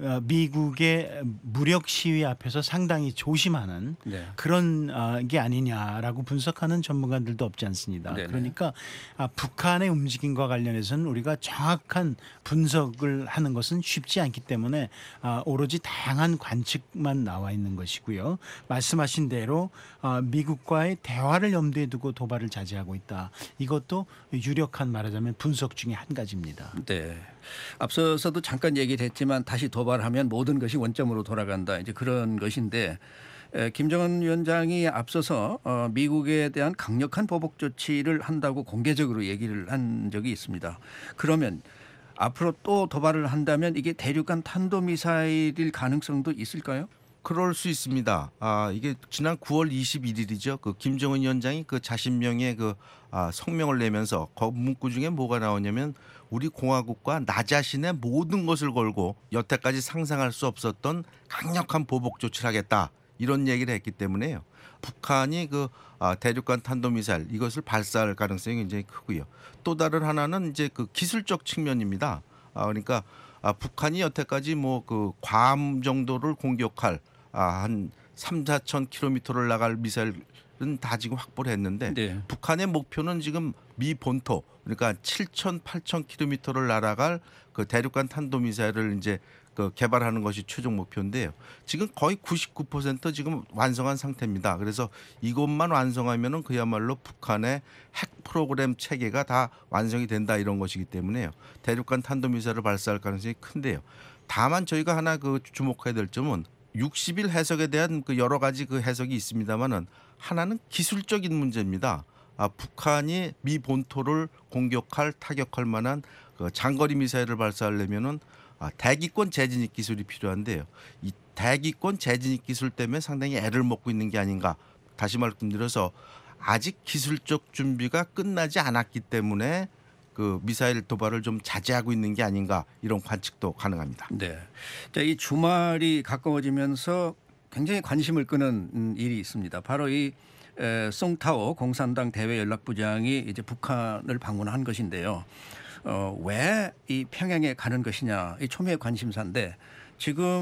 미국의 무력 시위 앞에서 상당히 조심하는 네. 그런 게 아니냐라고 분석하는 전문가들도 없지 않습니다. 네네. 그러니까 북한의 움직임과 관련해서는 우리가 정확한 분석을 하는 것은 쉽지 않기 때문에 오로지 다양한 관측만 나와 있는 것이고요. 말씀하신 대로 미국과의 대화를 염두에 두고 도발을 자제하고 있다. 이것도 유력한 말하자면 분석 중에 한 가지입니다. 네. 앞서서도 잠깐 얘기를 했지만 다시 도발하면 모든 것이 원점으로 돌아간다. 이제 그런 것인데 김정은 위원장이 앞서서 미국에 대한 강력한 보복 조치를 한다고 공개적으로 얘기를 한 적이 있습니다. 그러면 앞으로 또 도발을 한다면 이게 대륙간 탄도미사일일 가능성도 있을까요? 그럴 수 있습니다. 이게 지난 9월 21일이죠. 그 김정은 위원장이 그 자신 명의 그 성명을 내면서 그 문구 중에 뭐가 나오냐면 우리 공화국과 나 자신의 모든 것을 걸고 여태까지 상상할 수 없었던 강력한 보복 조치를 하겠다. 이런 얘기를 했기 때문에요. 북한이 그 대륙간 탄도미사일 이것을 발사할 가능성이 굉장히 크고요. 또 다른 하나는 이제 그 기술적 측면입니다. 그러니까 북한이 여태까지 뭐 그 괌 정도를 공격할 한 3,4천 킬로미터를 나갈 미사일은 다 지금 확보를 했는데 네. 북한의 목표는 지금 미 본토 그러니까 7,000, 8,000 킬로미터를 날아갈 그 대륙간 탄도미사일을 이제 그 개발하는 것이 최종 목표인데요. 지금 거의 99% 지금 완성한 상태입니다. 그래서 이것만 완성하면은 그야말로 북한의 핵 프로그램 체계가 다 완성이 된다 이런 것이기 때문에요. 대륙간 탄도미사일을 발사할 가능성이 큰데요. 다만 저희가 하나 그 주목해야 될 점은 60일 해석에 대한 그 여러 가지 그 해석이 있습니다만은 하나는 기술적인 문제입니다. 북한이 미 본토를 공격할 타격할 만한 그 장거리 미사일을 발사하려면은 대기권 재진입 기술이 필요한데요. 이 대기권 재진입 기술 때문에 상당히 애를 먹고 있는 게 아닌가. 다시 말씀드려서 아직 기술적 준비가 끝나지 않았기 때문에 그 미사일 도발을 좀 자제하고 있는 게 아닌가 이런 관측도 가능합니다. 네. 자, 이 주말이 가까워지면서 굉장히 관심을 끄는 일이 있습니다. 바로 이 송타오 공산당 대외 연락부장이 이제 북한을 방문한 것인데요. 왜 이 평양에 가는 것이냐 이 초미의 관심사인데 지금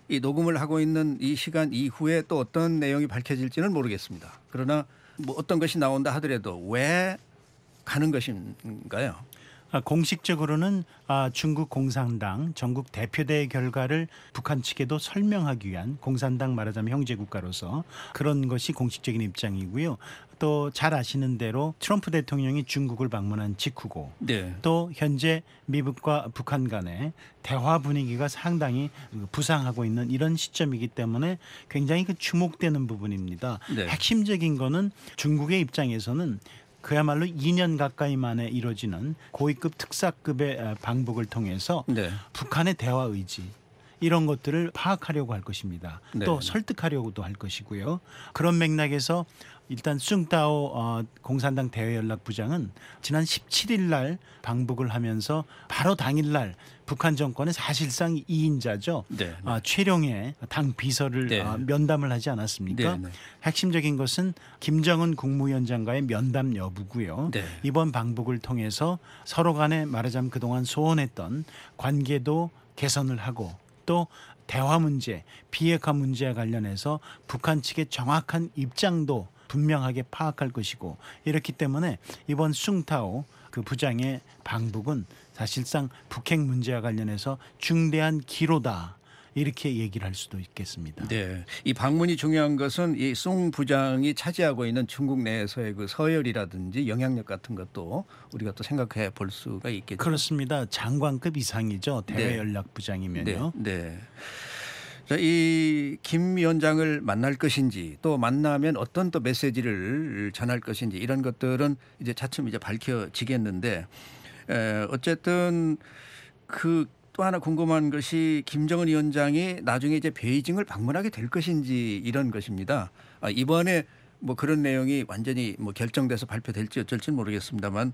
이 녹음을 하고 있는 이 시간 이후에 또 어떤 내용이 밝혀질지는 모르겠습니다. 그러나 뭐 어떤 것이 나온다 하더라도 왜 가는 것인가요? 공식적으로는 중국 공산당 전국 대표대회 결과를 북한 측에도 설명하기 위한 공산당 말하자면 형제국가로서 그런 것이 공식적인 입장이고요. 또 잘 아시는 대로 트럼프 대통령이 중국을 방문한 직후고 네. 또 현재 미국과 북한 간의 대화 분위기가 상당히 부상하고 있는 이런 시점이기 때문에 굉장히 주목되는 부분입니다. 네. 핵심적인 거는 중국의 입장에서는 그야말로 2년 가까이 만에 이루어지는 고위급 특사급의 방북을 통해서 네. 북한의 대화 의지 이런 것들을 파악하려고 할 것입니다. 네. 또 설득하려고도 할 것이고요. 그런 맥락에서 일단 숭따오 공산당 대외연락부장은 지난 17일 날 방북을 하면서 바로 당일 날 북한 정권의 사실상 2인자죠. 네. 최룡해 당 비서를 네. 면담을 하지 않았습니까? 네. 핵심적인 것은 김정은 국무위원장과의 면담 여부고요. 네. 이번 방북을 통해서 서로 간에 말하자면 그동안 소원했던 관계도 개선을 하고 또 대화 문제, 비핵화 문제와 관련해서 북한 측의 정확한 입장도 분명하게 파악할 것이고 이렇기 때문에 이번 숭타오 그 부장의 방북은 사실상 북핵 문제와 관련해서 중대한 기로다 이렇게 얘기를 할 수도 있겠습니다. 네, 이 방문이 중요한 것은 이 송 부장이 차지하고 있는 중국 내에서의 그 서열이라든지 영향력 같은 것도 우리가 또 생각해 볼 수가 있겠죠. 그렇습니다. 장관급 이상이죠. 대외연락부장이면요. 네. 네. 자, 이 김 위원장을 만날 것인지 또 만나면 어떤 또 메시지를 전할 것인지 이런 것들은 이제 차츰 이제 밝혀지겠는데 어쨌든 또 하나 궁금한 것이 김정은 위원장이 나중에 이제 베이징을 방문하게 될 것인지 이런 것입니다. 이번에 뭐 그런 내용이 완전히 뭐 결정돼서 발표될지 어쩔지는 모르겠습니다만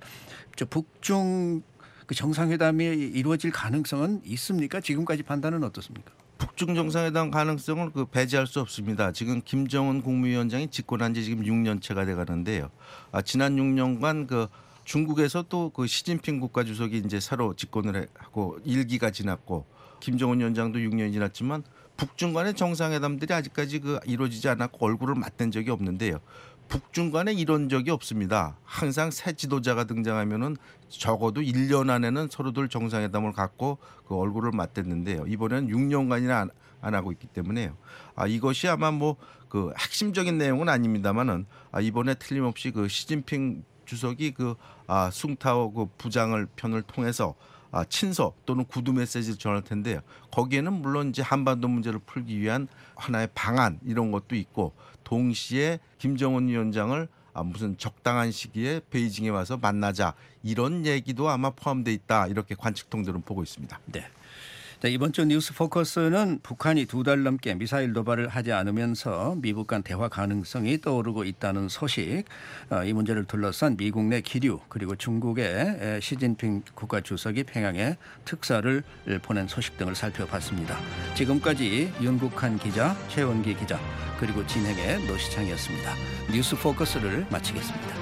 북중 그 정상회담이 이루어질 가능성은 있습니까? 지금까지 판단은 어떻습니까? 북중 정상회담 가능성을 배제할 수 없습니다. 지금 김정은 국무위원장이 집권한 지 지금 6년째가 돼 가는데요. 지난 6년간 중국에서 또 시진핑 국가주석이 이제 새로 집권을 하고 1기가 지났고 김정은 위원장도 6년이 지났지만 북중 간의 정상회담들이 아직까지 이루어지지 않았고 얼굴을 맞댄 적이 없는데요. 북중 간에 이런 적이 없습니다. 항상 새 지도자가 등장하면은 적어도 1년 안에는 서로들 정상회담을 갖고 그 얼굴을 맞댔는데요. 이번에는 6년간이나 안 하고 있기 때문에요. 이것이 아마 핵심적인 내용은 아닙니다만은 이번에 틀림없이 시진핑 주석이 숭타오 부장을 편을 통해서 친서 또는 구두 메시지를 전할 텐데요. 거기에는 물론 이제 한반도 문제를 풀기 위한 하나의 방안 이런 것도 있고 동시에 김정은 위원장을 무슨 적당한 시기에 베이징에 와서 만나자 이런 얘기도 아마 포함되어 있다 이렇게 관측통들은 보고 있습니다. 네. 자, 이번 주 뉴스 포커스는 북한이 2달 넘게 미사일 도발을 하지 않으면서 미국 간 대화 가능성이 떠오르고 있다는 소식, 이 문제를 둘러싼 미국 내 기류 그리고 중국의 시진핑 국가주석이 평양에 특사를 보낸 소식 등을 살펴봤습니다. 지금까지 윤국한 기자, 최원기 기자 그리고 진행의 노시창이었습니다. 뉴스 포커스를 마치겠습니다.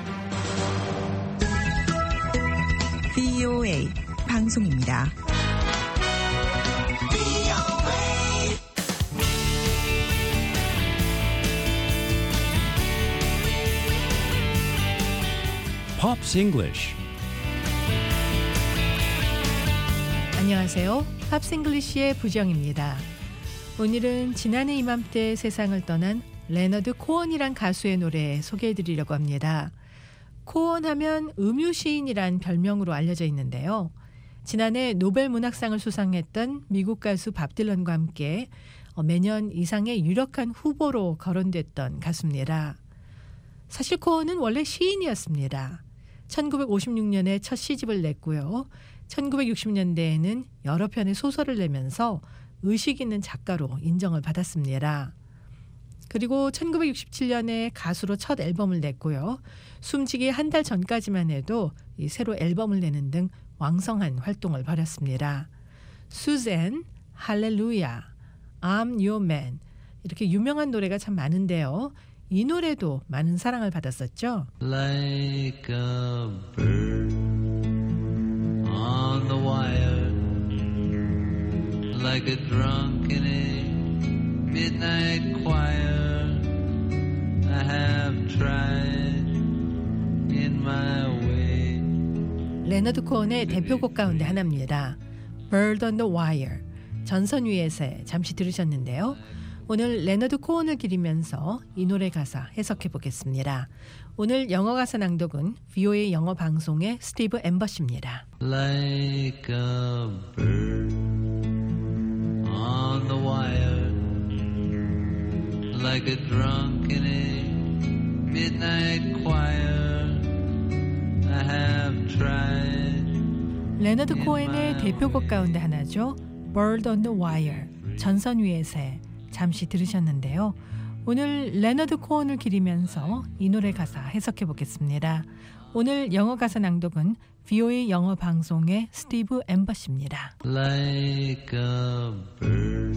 VOA 방송입니다. Pops English. 안녕하세요. 팝스 잉글리시의 부정입니다. 오늘은 지난해 이맘때 세상을 떠난 레너드 코언이란 가수의 노래 소개해드리려고 합니다. 코언 하면 음유시인이란 별명으로 알려져 있는데요. 지난해 노벨 문학상을 수상했던 미국 가수 밥 딜런과 함께 매년 이상의 유력한 후보로 거론됐던 가수입니다. 사실 코언은 원래 시인이었습니다. 1956년에 첫 시집을 냈고요. 1960년대에는 여러 편의 소설을 내면서 의식 있는 작가로 인정을 받았습니다. 그리고 1967년에 가수로 첫 앨범을 냈고요. 숨지기 한 달 전까지만 해도 이 새로 앨범을 내는 등 왕성한 활동을 벌였습니다. 수잔, 할렐루야, I'm Your Man 이렇게 유명한 노래가 참 많은데요. 이 노래도 많은 사랑을 받았었죠. Like a bird on the wire, like a drunken midnight choir. I have tried in my way. 레너드 코언의 대표곡 가운데 하나입니다. Bird on the Wire, 전선 위의 새 잠시 들으셨는데요. 오늘 레너드 코언을 기리면서 이 노래 가사 해석해 보겠습니다. 오늘 영어 가사 낭독은 VOA 영어 방송의 스티브 엠버시입니다. Like a bird on the wire, like a drunk in a midnight choir. I have tried. 레너드 코엔의 대표곡 가운데 하나죠. Bird on the Wire, 전선 위의 새 잠시 들으셨는데요. 오늘 레너드 코언을 기리면서 이 노래 가사 해석해 보겠습니다. 오늘 영어 가사 낭독은 VOA 영어 방송의 스티브 엠버시입니다. Like a bird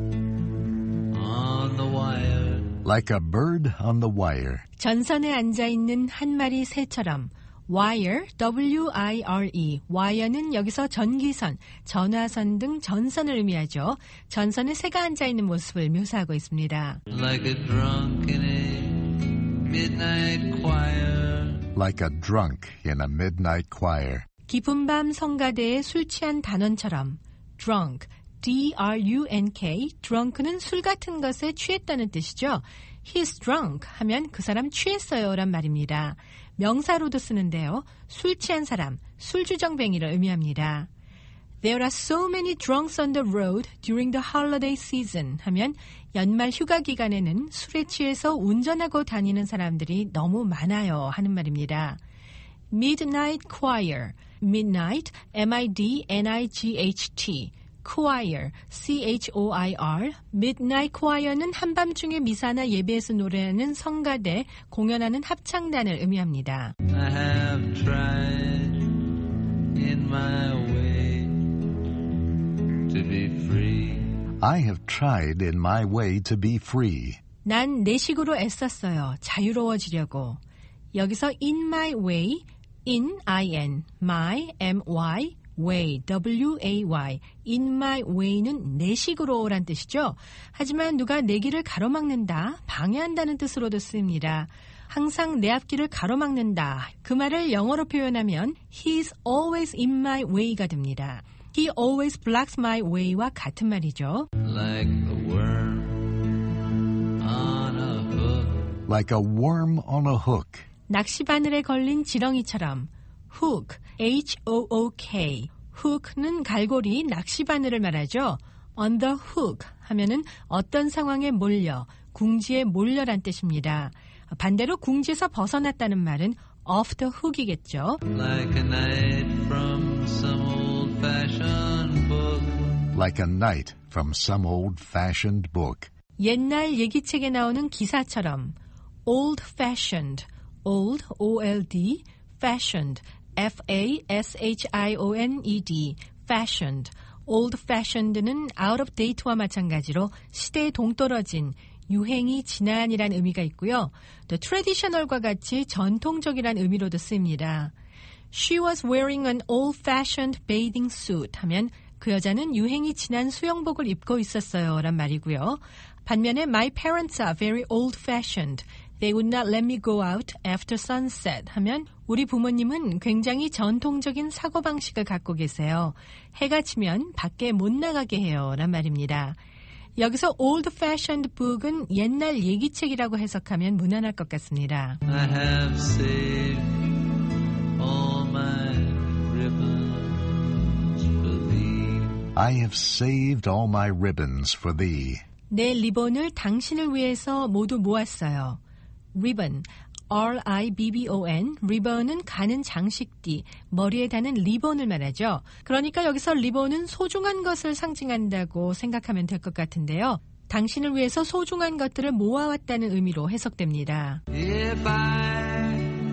on the wire. Like a bird on the wire. 전선에 앉아있는 한 마리 새처럼. wire, W-I-R-E, wire는 여기서 전기선, 전화선 등 전선을 의미하죠. 전선에 새가 앉아있는 모습을 묘사하고 있습니다. Like a drunk in a midnight choir. Like a drunk in a midnight choir. 깊은 밤 성가대에 술 취한 단원처럼. drunk, D-R-U-N-K, drunk는 술 같은 것에 취했다는 뜻이죠. He's drunk 하면 그 사람 취했어요 란 말입니다. 명사로도 쓰는데요. 술 취한 사람, 술주정뱅이를 의미합니다. There are so many drunks on the road during the holiday season 하면 연말 휴가 기간에는 술에 취해서 운전하고 다니는 사람들이 너무 많아요 하는 말입니다. Midnight choir, midnight, M-I-D-N-I-G-H-T, choir, C-H-O-I-R, midnight choir는 한밤중에 미사나 예배에서 노래하는 성가대, 공연하는 합창단을 의미합니다. I have tried in my way to be free. I have tried in my way to be free. 난 내 식으로 애썼어요. 자유로워지려고. 여기서 in my way, in, I-N, my, M-Y, way, W-A-Y, in my way는 내 식으로 란 뜻이죠. 하지만 누가 내 길을 가로막는다, 방해한다는 뜻으로도 쓰입니다. 항상 내 앞길을 가로막는다. 그 말을 영어로 표현하면 He's always in my way가 됩니다. He always blocks my way와 같은 말이죠. Like a worm on a hook. Like a worm on a hook. 낚시 바늘에 걸린 지렁이처럼. hook, H-O-O-K. hook는 갈고리, 낚시 바늘을 말하죠. on the hook 하면은 어떤 상황에 몰려, 궁지에 몰려란 뜻입니다. 반대로 궁지에서 벗어났다는 말은 off the hook이겠죠. Like a night from some old-fashioned book. Like a night from some old-fashioned book. 옛날 얘기책에 나오는 기사처럼. old-fashioned, old, O-L-D, fashioned, F-A-S-H-I-O-N-E-D, fashioned. old-fashioned는 out of date와 마찬가지로 시대에 동떨어진, 유행이 지난이란 의미가 있고요. 또 traditional과 같이 전통적이란 의미로도 쓰입니다. She was wearing an old-fashioned bathing suit 하면 그 여자는 유행이 지난 수영복을 입고 있었어요 란 말이고요. 반면에 my parents are very old-fashioned. They would not let me go out after sunset 하면 우리 부모님은 굉장히 전통적인 사고방식을 갖고 계세요. 해가 지면 밖에 못 나가게 해요 란 말입니다. 여기서 old-fashioned book은 옛날 얘기책이라고 해석하면 무난할 것 같습니다. I have saved all my ribbons for thee. I have saved all my ribbons for thee. 내 리본을 당신을 위해서 모두 모았어요. ribbon, R-I-B-B-O-N, 리본은 가는 장식띠, 머리에 다는 리본을 말하죠. 그러니까 여기서 리본은 소중한 것을 상징한다고 생각하면 될 것 같은데요. 당신을 위해서 소중한 것들을 모아왔다는 의미로 해석됩니다. If I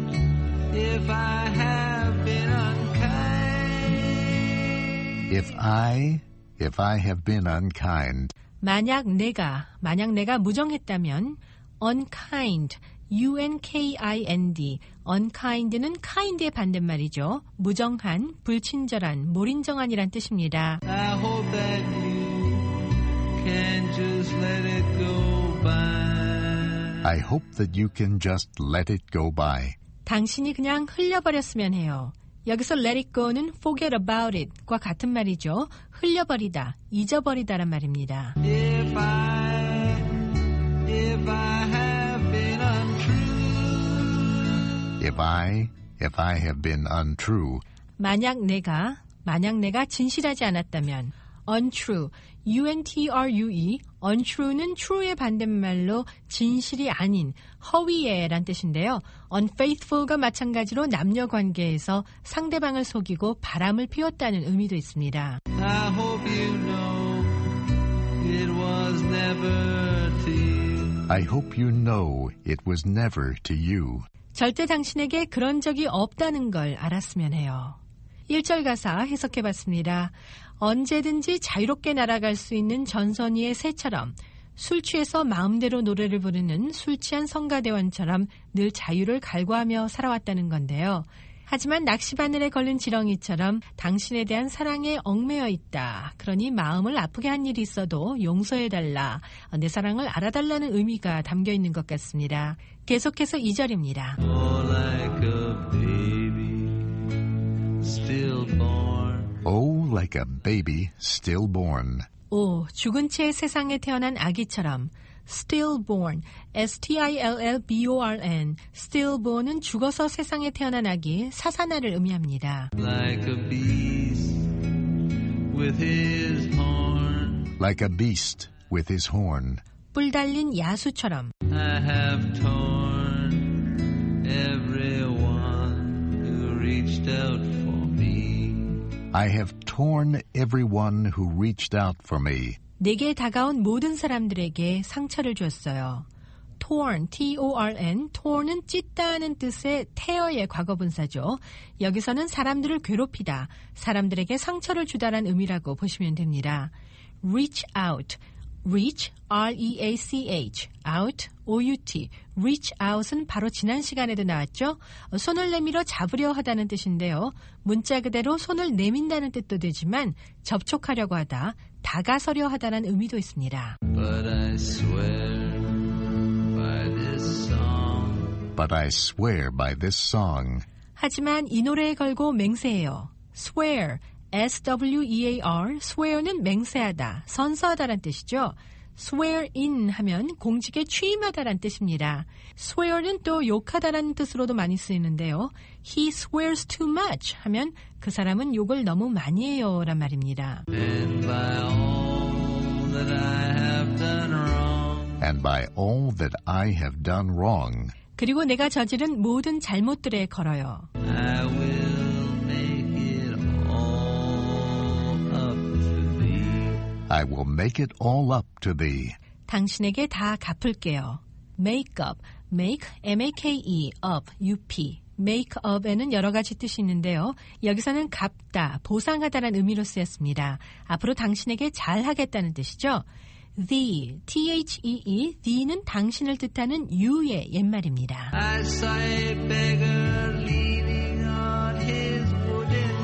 have been unkind. If I have been unkind. 만약 내가 무정했다면 unkind, U-N-K-I-N-D, unkind는 kind의 반대말이죠. 무정한, 불친절한, 몰인정한이란 뜻입니다. I hope that you can just let it go by. I hope that you can just let it go by. 당신이 그냥 흘려버렸으면 해요. 여기서 let it go는 forget about it과 같은 말이죠. 흘려버리다, 잊어버리다란 말입니다. If I have been untrue. If I have been untrue. 만약 내가 진실하지 않았다면 untrue, untrue, untrue는 true의 반대말로 진실이 아닌 허위에란 뜻인데요. unfaithful과 마찬가지로 남녀 관계에서 상대방을 속이고 바람을 피웠다는 의미도 있습니다. I hope you know it was never to you. I hope you know it was never to you. 절대 당신에게 그런 적이 없다는 걸 알았으면 해요. 1절 가사 해석해봤습니다. 언제든지 자유롭게 날아갈 수 있는 전선 위의 새처럼 술 취해서 마음대로 노래를 부르는 술 취한 성가대원처럼 늘 자유를 갈구하며 살아왔다는 건데요. 하지만 낚시바늘에 걸린 지렁이처럼 당신에 대한 사랑에 얽매여 있다. 그러니 마음을 아프게 한 일이 있어도 용서해달라. 내 사랑을 알아달라는 의미가 담겨 있는 것 같습니다. 계속해서 2절입니다. Oh, like a baby still born. Oh, like a baby stillborn. 오, 죽은 채 세상에 태어난 아기처럼 stillborn, stillborn, stillborn은 죽어서 세상에 태어난 아기, 사사나를 의미합니다. Like a beast with his horn. Like a beast with his horn. 뿔 달린 야수처럼. I have torn everyone who reached out for me. I have torn everyone who reached out for me. 내게 다가온 모든 사람들에게 상처를 줬어요. torn, T-O-R-N, torn은 찢다는 뜻의 tear의 과거분사죠. 여기서는 사람들을 괴롭히다, 사람들에게 상처를 주다란 의미라고 보시면 됩니다. reach out, reach, R-E-A-C-H, out, O-U-T, reach out은 바로 지난 시간에도 나왔죠. 손을 내밀어 잡으려 하다는 뜻인데요. 문자 그대로 손을 내민다는 뜻도 되지만 접촉하려고 하다, 다가서려 하다는 의미도 있습니다. But I swear by this song. But I swear by this song. 하지만 이 노래에 걸고 맹세해요. swear, S-W-E-A-R, swear는 맹세하다, 선서하다란 뜻이죠. swear in 하면 공직에 취임하다란 뜻입니다. swear는 또 욕하다라는 뜻으로도 많이 쓰이는데요. He swears too much 하면 그 사람은 욕을 너무 많이 해요 란 말입니다. And by all that I have done wrong. And by all that I have done wrong. 그리고 내가 저지른 모든 잘못들에 걸어요. I will make it all up to thee. I will make it all up to thee. 당신에게 다 갚을게요. make up, make, M-A-K-E, up, U-P. make up에는 여러 가지 뜻이 있는데요. 여기서는 갚다, 보상하다라는 의미로 쓰였습니다. 앞으로 당신에게 잘하겠다는 뜻이죠. thee, T-H-E-E, thee는 당신을 뜻하는 you의 옛말입니다. I saw a beggar leaning on his wooden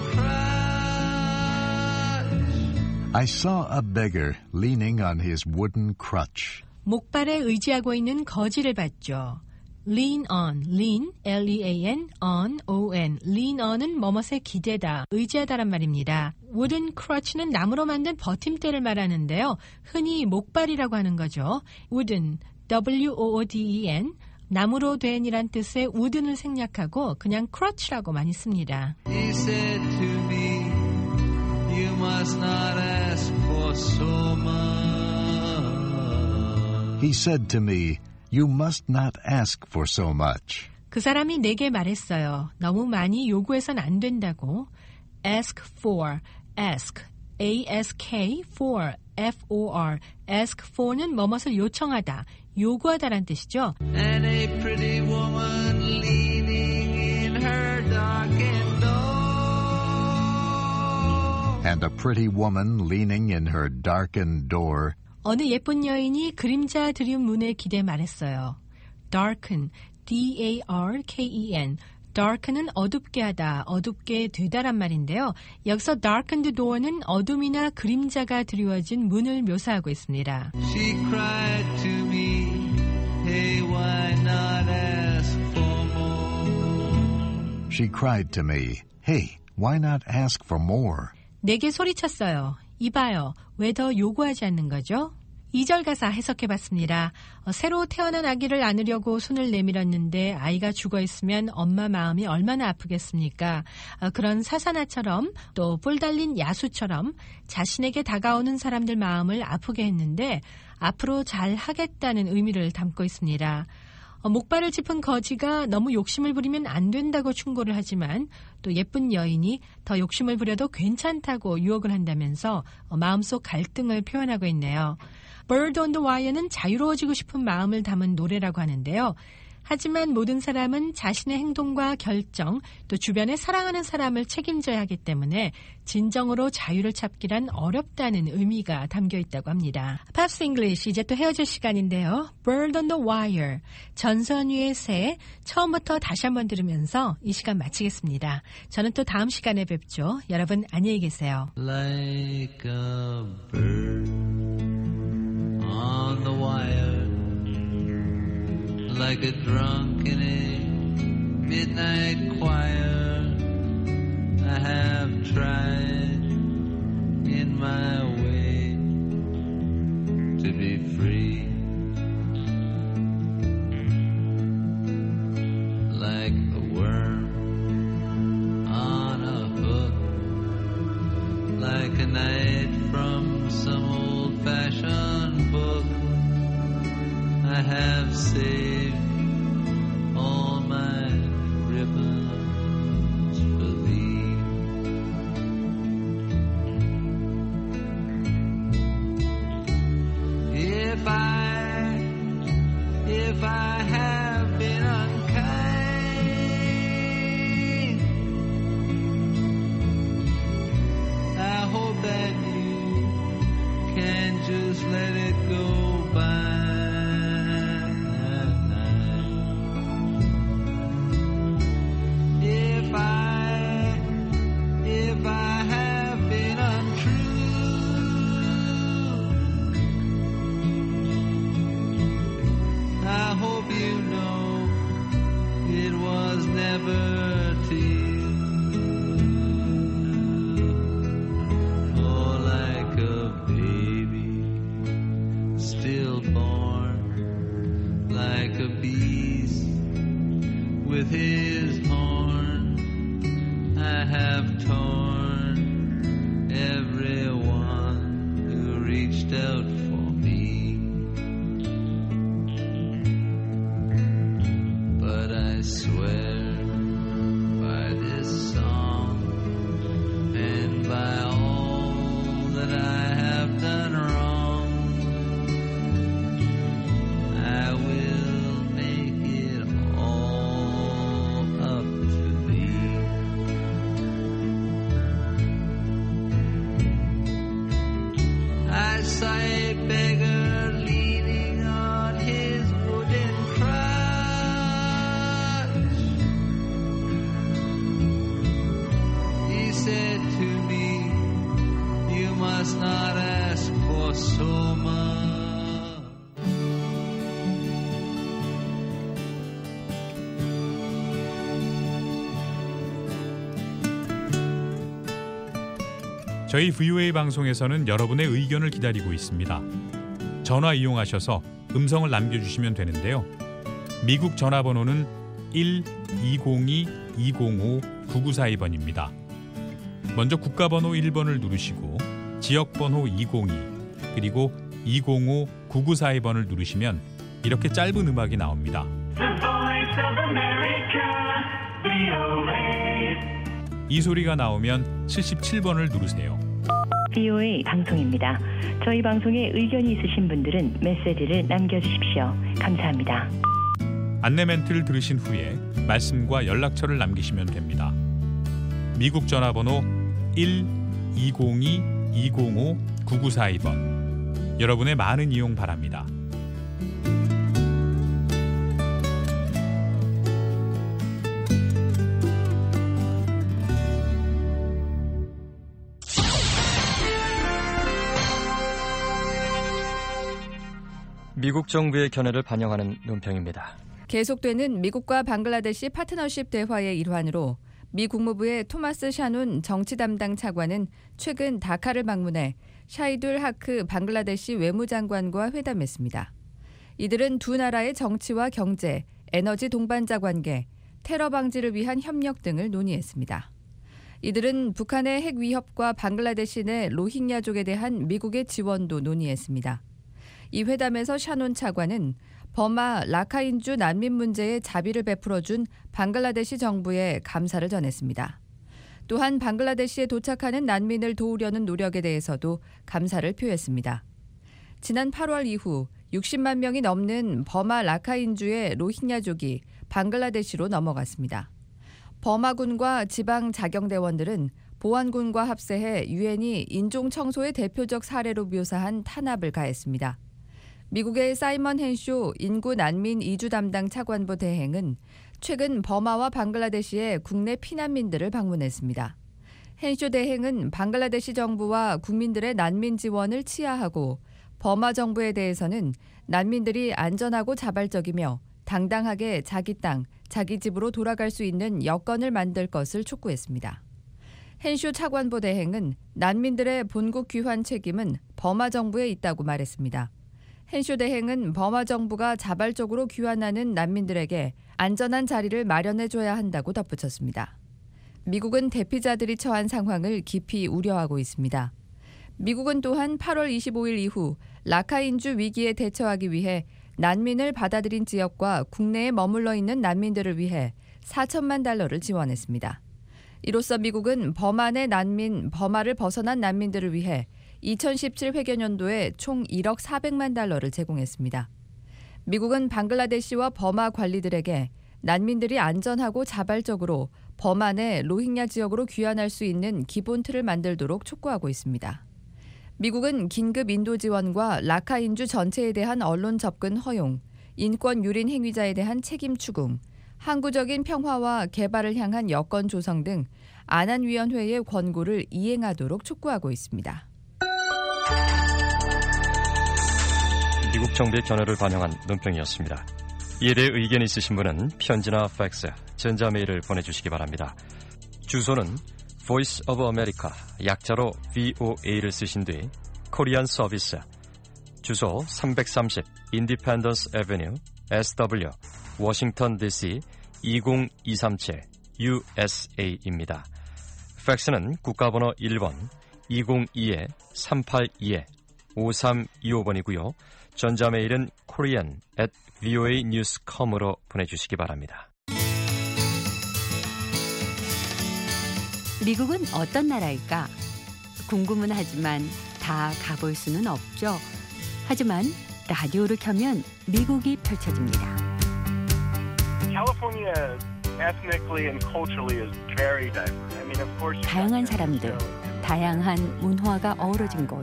crutch. I saw a beggar leaning on his wooden crutch. 목발에 의지하고 있는 거지를 봤죠. lean on, lean, L-E-A-N, on, O-N. lean on은 뭐뭇에 기대다, 의지하다란 말입니다. wooden crutch는 나무로 만든 버팀대를 말하는데요. 흔히 목발이라고 하는 거죠. wooden, W-O-O-D-E-N, 나무로 된이란 뜻의 wooden을 생략하고 그냥 crutch라고 많이 씁니다. He said to me, you must not ask for so much. He said to me, you must not ask for so much. 그 사람이 내게 말했어요. 너무 많이 요구해서는 안 된다고. ask for, ask, A-S-K, for, F-O-R. ask for는 뭐뭇을 요청하다, 요구하다란 뜻이죠. And a pretty woman leaning in her darkened door. And a pretty woman leaning in her darkened door. 어느 예쁜 여인이 그림자 드리운 문에 기대 말했어요. darken, D-A-R-K-E-N, darken은 어둡게 하다, 어둡게 되다란 말인데요. 여기서 darkened door는 어둠이나 그림자가 드리워진 문을 묘사하고 있습니다. She cried to me, hey, why not ask for more? She cried to me, "Hey, why not ask for more?" 내게 소리쳤어요. 이봐요. 왜 더 요구하지 않는 거죠? 2절 가사 해석해봤습니다. 새로 태어난 아기를 안으려고 손을 내밀었는데 아이가 죽어있으면 엄마 마음이 얼마나 아프겠습니까? 그런 사사나처럼 또 뿔 달린 야수처럼 자신에게 다가오는 사람들 마음을 아프게 했는데 앞으로 잘 하겠다는 의미를 담고 있습니다. 목발을 짚은 거지가 너무 욕심을 부리면 안 된다고 충고를 하지만 또 예쁜 여인이 더 욕심을 부려도 괜찮다고 유혹을 한다면서 마음속 갈등을 표현하고 있네요. Bird on the Wire는 자유로워지고 싶은 마음을 담은 노래라고 하는데요. 하지만 모든 사람은 자신의 행동과 결정, 또 주변에 사랑하는 사람을 책임져야 하기 때문에 진정으로 자유를 찾기란 어렵다는 의미가 담겨 있다고 합니다. 팝스 잉글리시 이제 또 헤어질 시간인데요. Bird on the Wire, 전선위의 새, 처음부터 다시 한번 들으면서 이 시간 마치겠습니다. 저는 또 다음 시간에 뵙죠. 여러분 안녕히 계세요. Like a bird on the wire, like a drunk in a midnight choir, I have tried in my way to be free. Like a worm on a hook, like a knight from some old-fashioned book, I have saved all my ribbons for thee. If I have been unkind, I hope that you can just let it go by. If I have been untrue, I hope you know it was never to you. Oh, like a baby stillborn, like a beast with his horn, I have torn everyone who reached out for me. But I swear by this song and by all that I have done wrong, I will make it all up to thee. I saw a beggar leaning on his wooden crutch. He said to me, you must not ask for so much. 저희 VOA 방송에서는 여러분의 의견을 기다리고 있습니다. 전화 이용하셔서 음성을 남겨주시면 되는데요. 미국 전화번호는 1-202-205-9942번입니다. 먼저 국가번호 1번을 누르시고 지역번호 202 그리고 205-9942번을 누르시면 이렇게 짧은 음악이 나옵니다. 이 소리가 나오면 77번을 누르세요. VOA 방송입니다. 저희 방송에 의견이 있으신 분들은 메시지를 남겨주십시오. 감사합니다. 안내 멘트를 들으신 후에 말씀과 연락처를 남기시면 됩니다. 미국 전화번호 1-202-205-9942번. 여러분의 많은 이용 바랍니다. 미국 정부의 견해를 반영하는 논평입니다. 계속되는 미국과 방글라데시 파트너십 대화의 일환으로 미 국무부의 토마스 샤눈 정치 담당 차관은 최근 다카를 방문해 샤이둘 하크 방글라데시 외무장관과 회담했습니다. 이들은 두 나라의 정치와 경제, 에너지 동반자 관계, 테러 방지를 위한 협력 등을 논의했습니다. 이들은 북한의 핵 위협과 방글라데시 내 로힝야족에 대한 미국의 지원도 논의했습니다. 이 회담에서 샤논 차관은 버마 라카인주 난민 문제에 자비를 베풀어준 방글라데시 정부에 감사를 전했습니다. 또한 방글라데시에 도착하는 난민을 도우려는 노력에 대해서도 감사를 표했습니다. 지난 8월 이후 60만 명이 넘는 버마 라카인주의 로힝야족이 방글라데시로 넘어갔습니다. 버마군과 지방 자경대원들은 보안군과 합세해 유엔이 인종청소의 대표적 사례로 묘사한 탄압을 가했습니다. 미국의 사이먼 헨쇼 인구 난민 이주 담당 차관보 대행은 최근 버마와 방글라데시의 국내 피난민들을 방문했습니다. 헨쇼 대행은 방글라데시 정부와 국민들의 난민 지원을 치하하고 버마 정부에 대해서는 난민들이 안전하고 자발적이며 당당하게 자기 땅, 자기 집으로 돌아갈 수 있는 여건을 만들 것을 촉구했습니다. 헨쇼 차관보 대행은 난민들의 본국 귀환 책임은 버마 정부에 있다고 말했습니다. 헨쇼 대행은 버마 정부가 자발적으로 귀환하는 난민들에게 안전한 자리를 마련해줘야 한다고 덧붙였습니다. 미국은 대피자들이 처한 상황을 깊이 우려하고 있습니다. 미국은 또한 8월 25일 이후 라카인주 위기에 대처하기 위해 난민을 받아들인 지역과 국내에 머물러 있는 난민들을 위해 4천만 달러를 지원했습니다. 이로써 미국은 버마 내 난민, 버마를 벗어난 난민들을 위해 2017 회계년도에 총 1억 400만 달러를 제공했습니다. 미국은 방글라데시와 버마 관리들에게 난민들이 안전하고 자발적으로 버마 내 로힝야 지역으로 귀환할 수 있는 기본 틀을 만들도록 촉구하고 있습니다. 미국은 긴급 인도 지원과 라카인주 전체에 대한 언론 접근 허용, 인권 유린 행위자에 대한 책임 추궁, 항구적인 평화와 개발을 향한 여건 조성 등 안한위원회의 권고를 이행하도록 촉구하고 있습니다. 미국 정부의 견해를 반영한 논평이었습니다. 이에 대해 의견이 있으신 분은 편지나 팩스, 전자메일을 보내주시기 바랍니다. 주소는 Voice of America, 약자로 VOA를 쓰신 뒤 코리안 서비스, 주소 330 Independence Avenue, SW, 워싱턴 DC 20237 USA입니다. 팩스는 국가번호 1번 202-382-5325번이고요. 전자메일은 korean@voanews.com으로 보내주시기 바랍니다. 미국은 어떤 나라일까? 궁금은 하지만 다 가볼 수는 없죠. 하지만 라디오를 켜면 미국이 펼쳐집니다. 다양한 사람들, 다양한 문화가 어우러진 곳.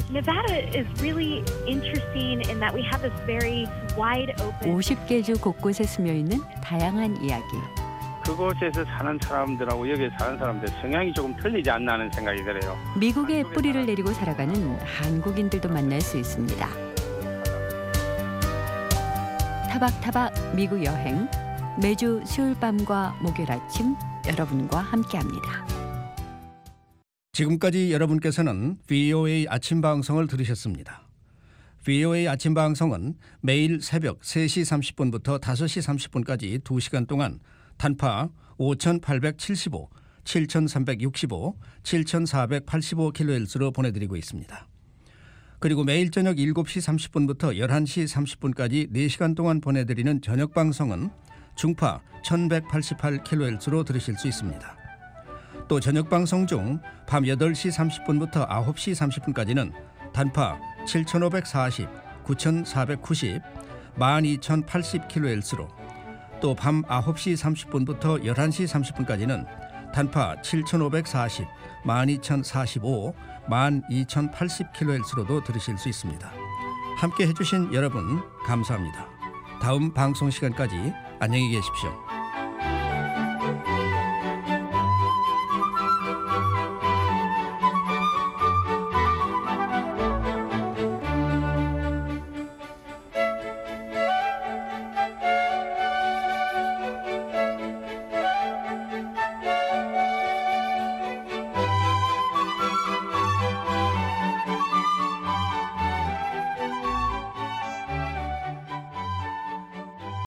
50개 주 곳곳에 스며있는 다양한 이야기. 그곳에서 사는 사람들하고 여기 사는 사람들 성향이 조금 틀리지 않나 하는 생각이 들어요. 미국의 뿌리를 내리고 살아가는 한국인들도 만날 수 있습니다. 타박타박 미국 여행, 매주 수요일 밤과 목요일 아침 여러분과 함께합니다. 지금까지 여러분께서는 VOA 아침 방송을 들으셨습니다. VOA 아침 방송은 매일 새벽 3시 30분부터 5시 30분까지 2시간 동안 단파 5,875, 7,365, 7,485kHz로 보내드리고 있습니다. 그리고 매일 저녁 7시 30분부터 11시 30분까지 4시간 동안 보내드리는 저녁 방송은 중파 1,188kHz로 들으실 수 있습니다. 또 저녁 방송 중 밤 8시 30분부터 9시 30분까지는 단파 7,540, 9,490, 12,080kHz로 또 밤 9시 30분부터 11시 30분까지는 단파 7,540, 12,045, 12,080kHz로도 들으실 수 있습니다. 함께 해주신 여러분 감사합니다. 다음 방송 시간까지 안녕히 계십시오.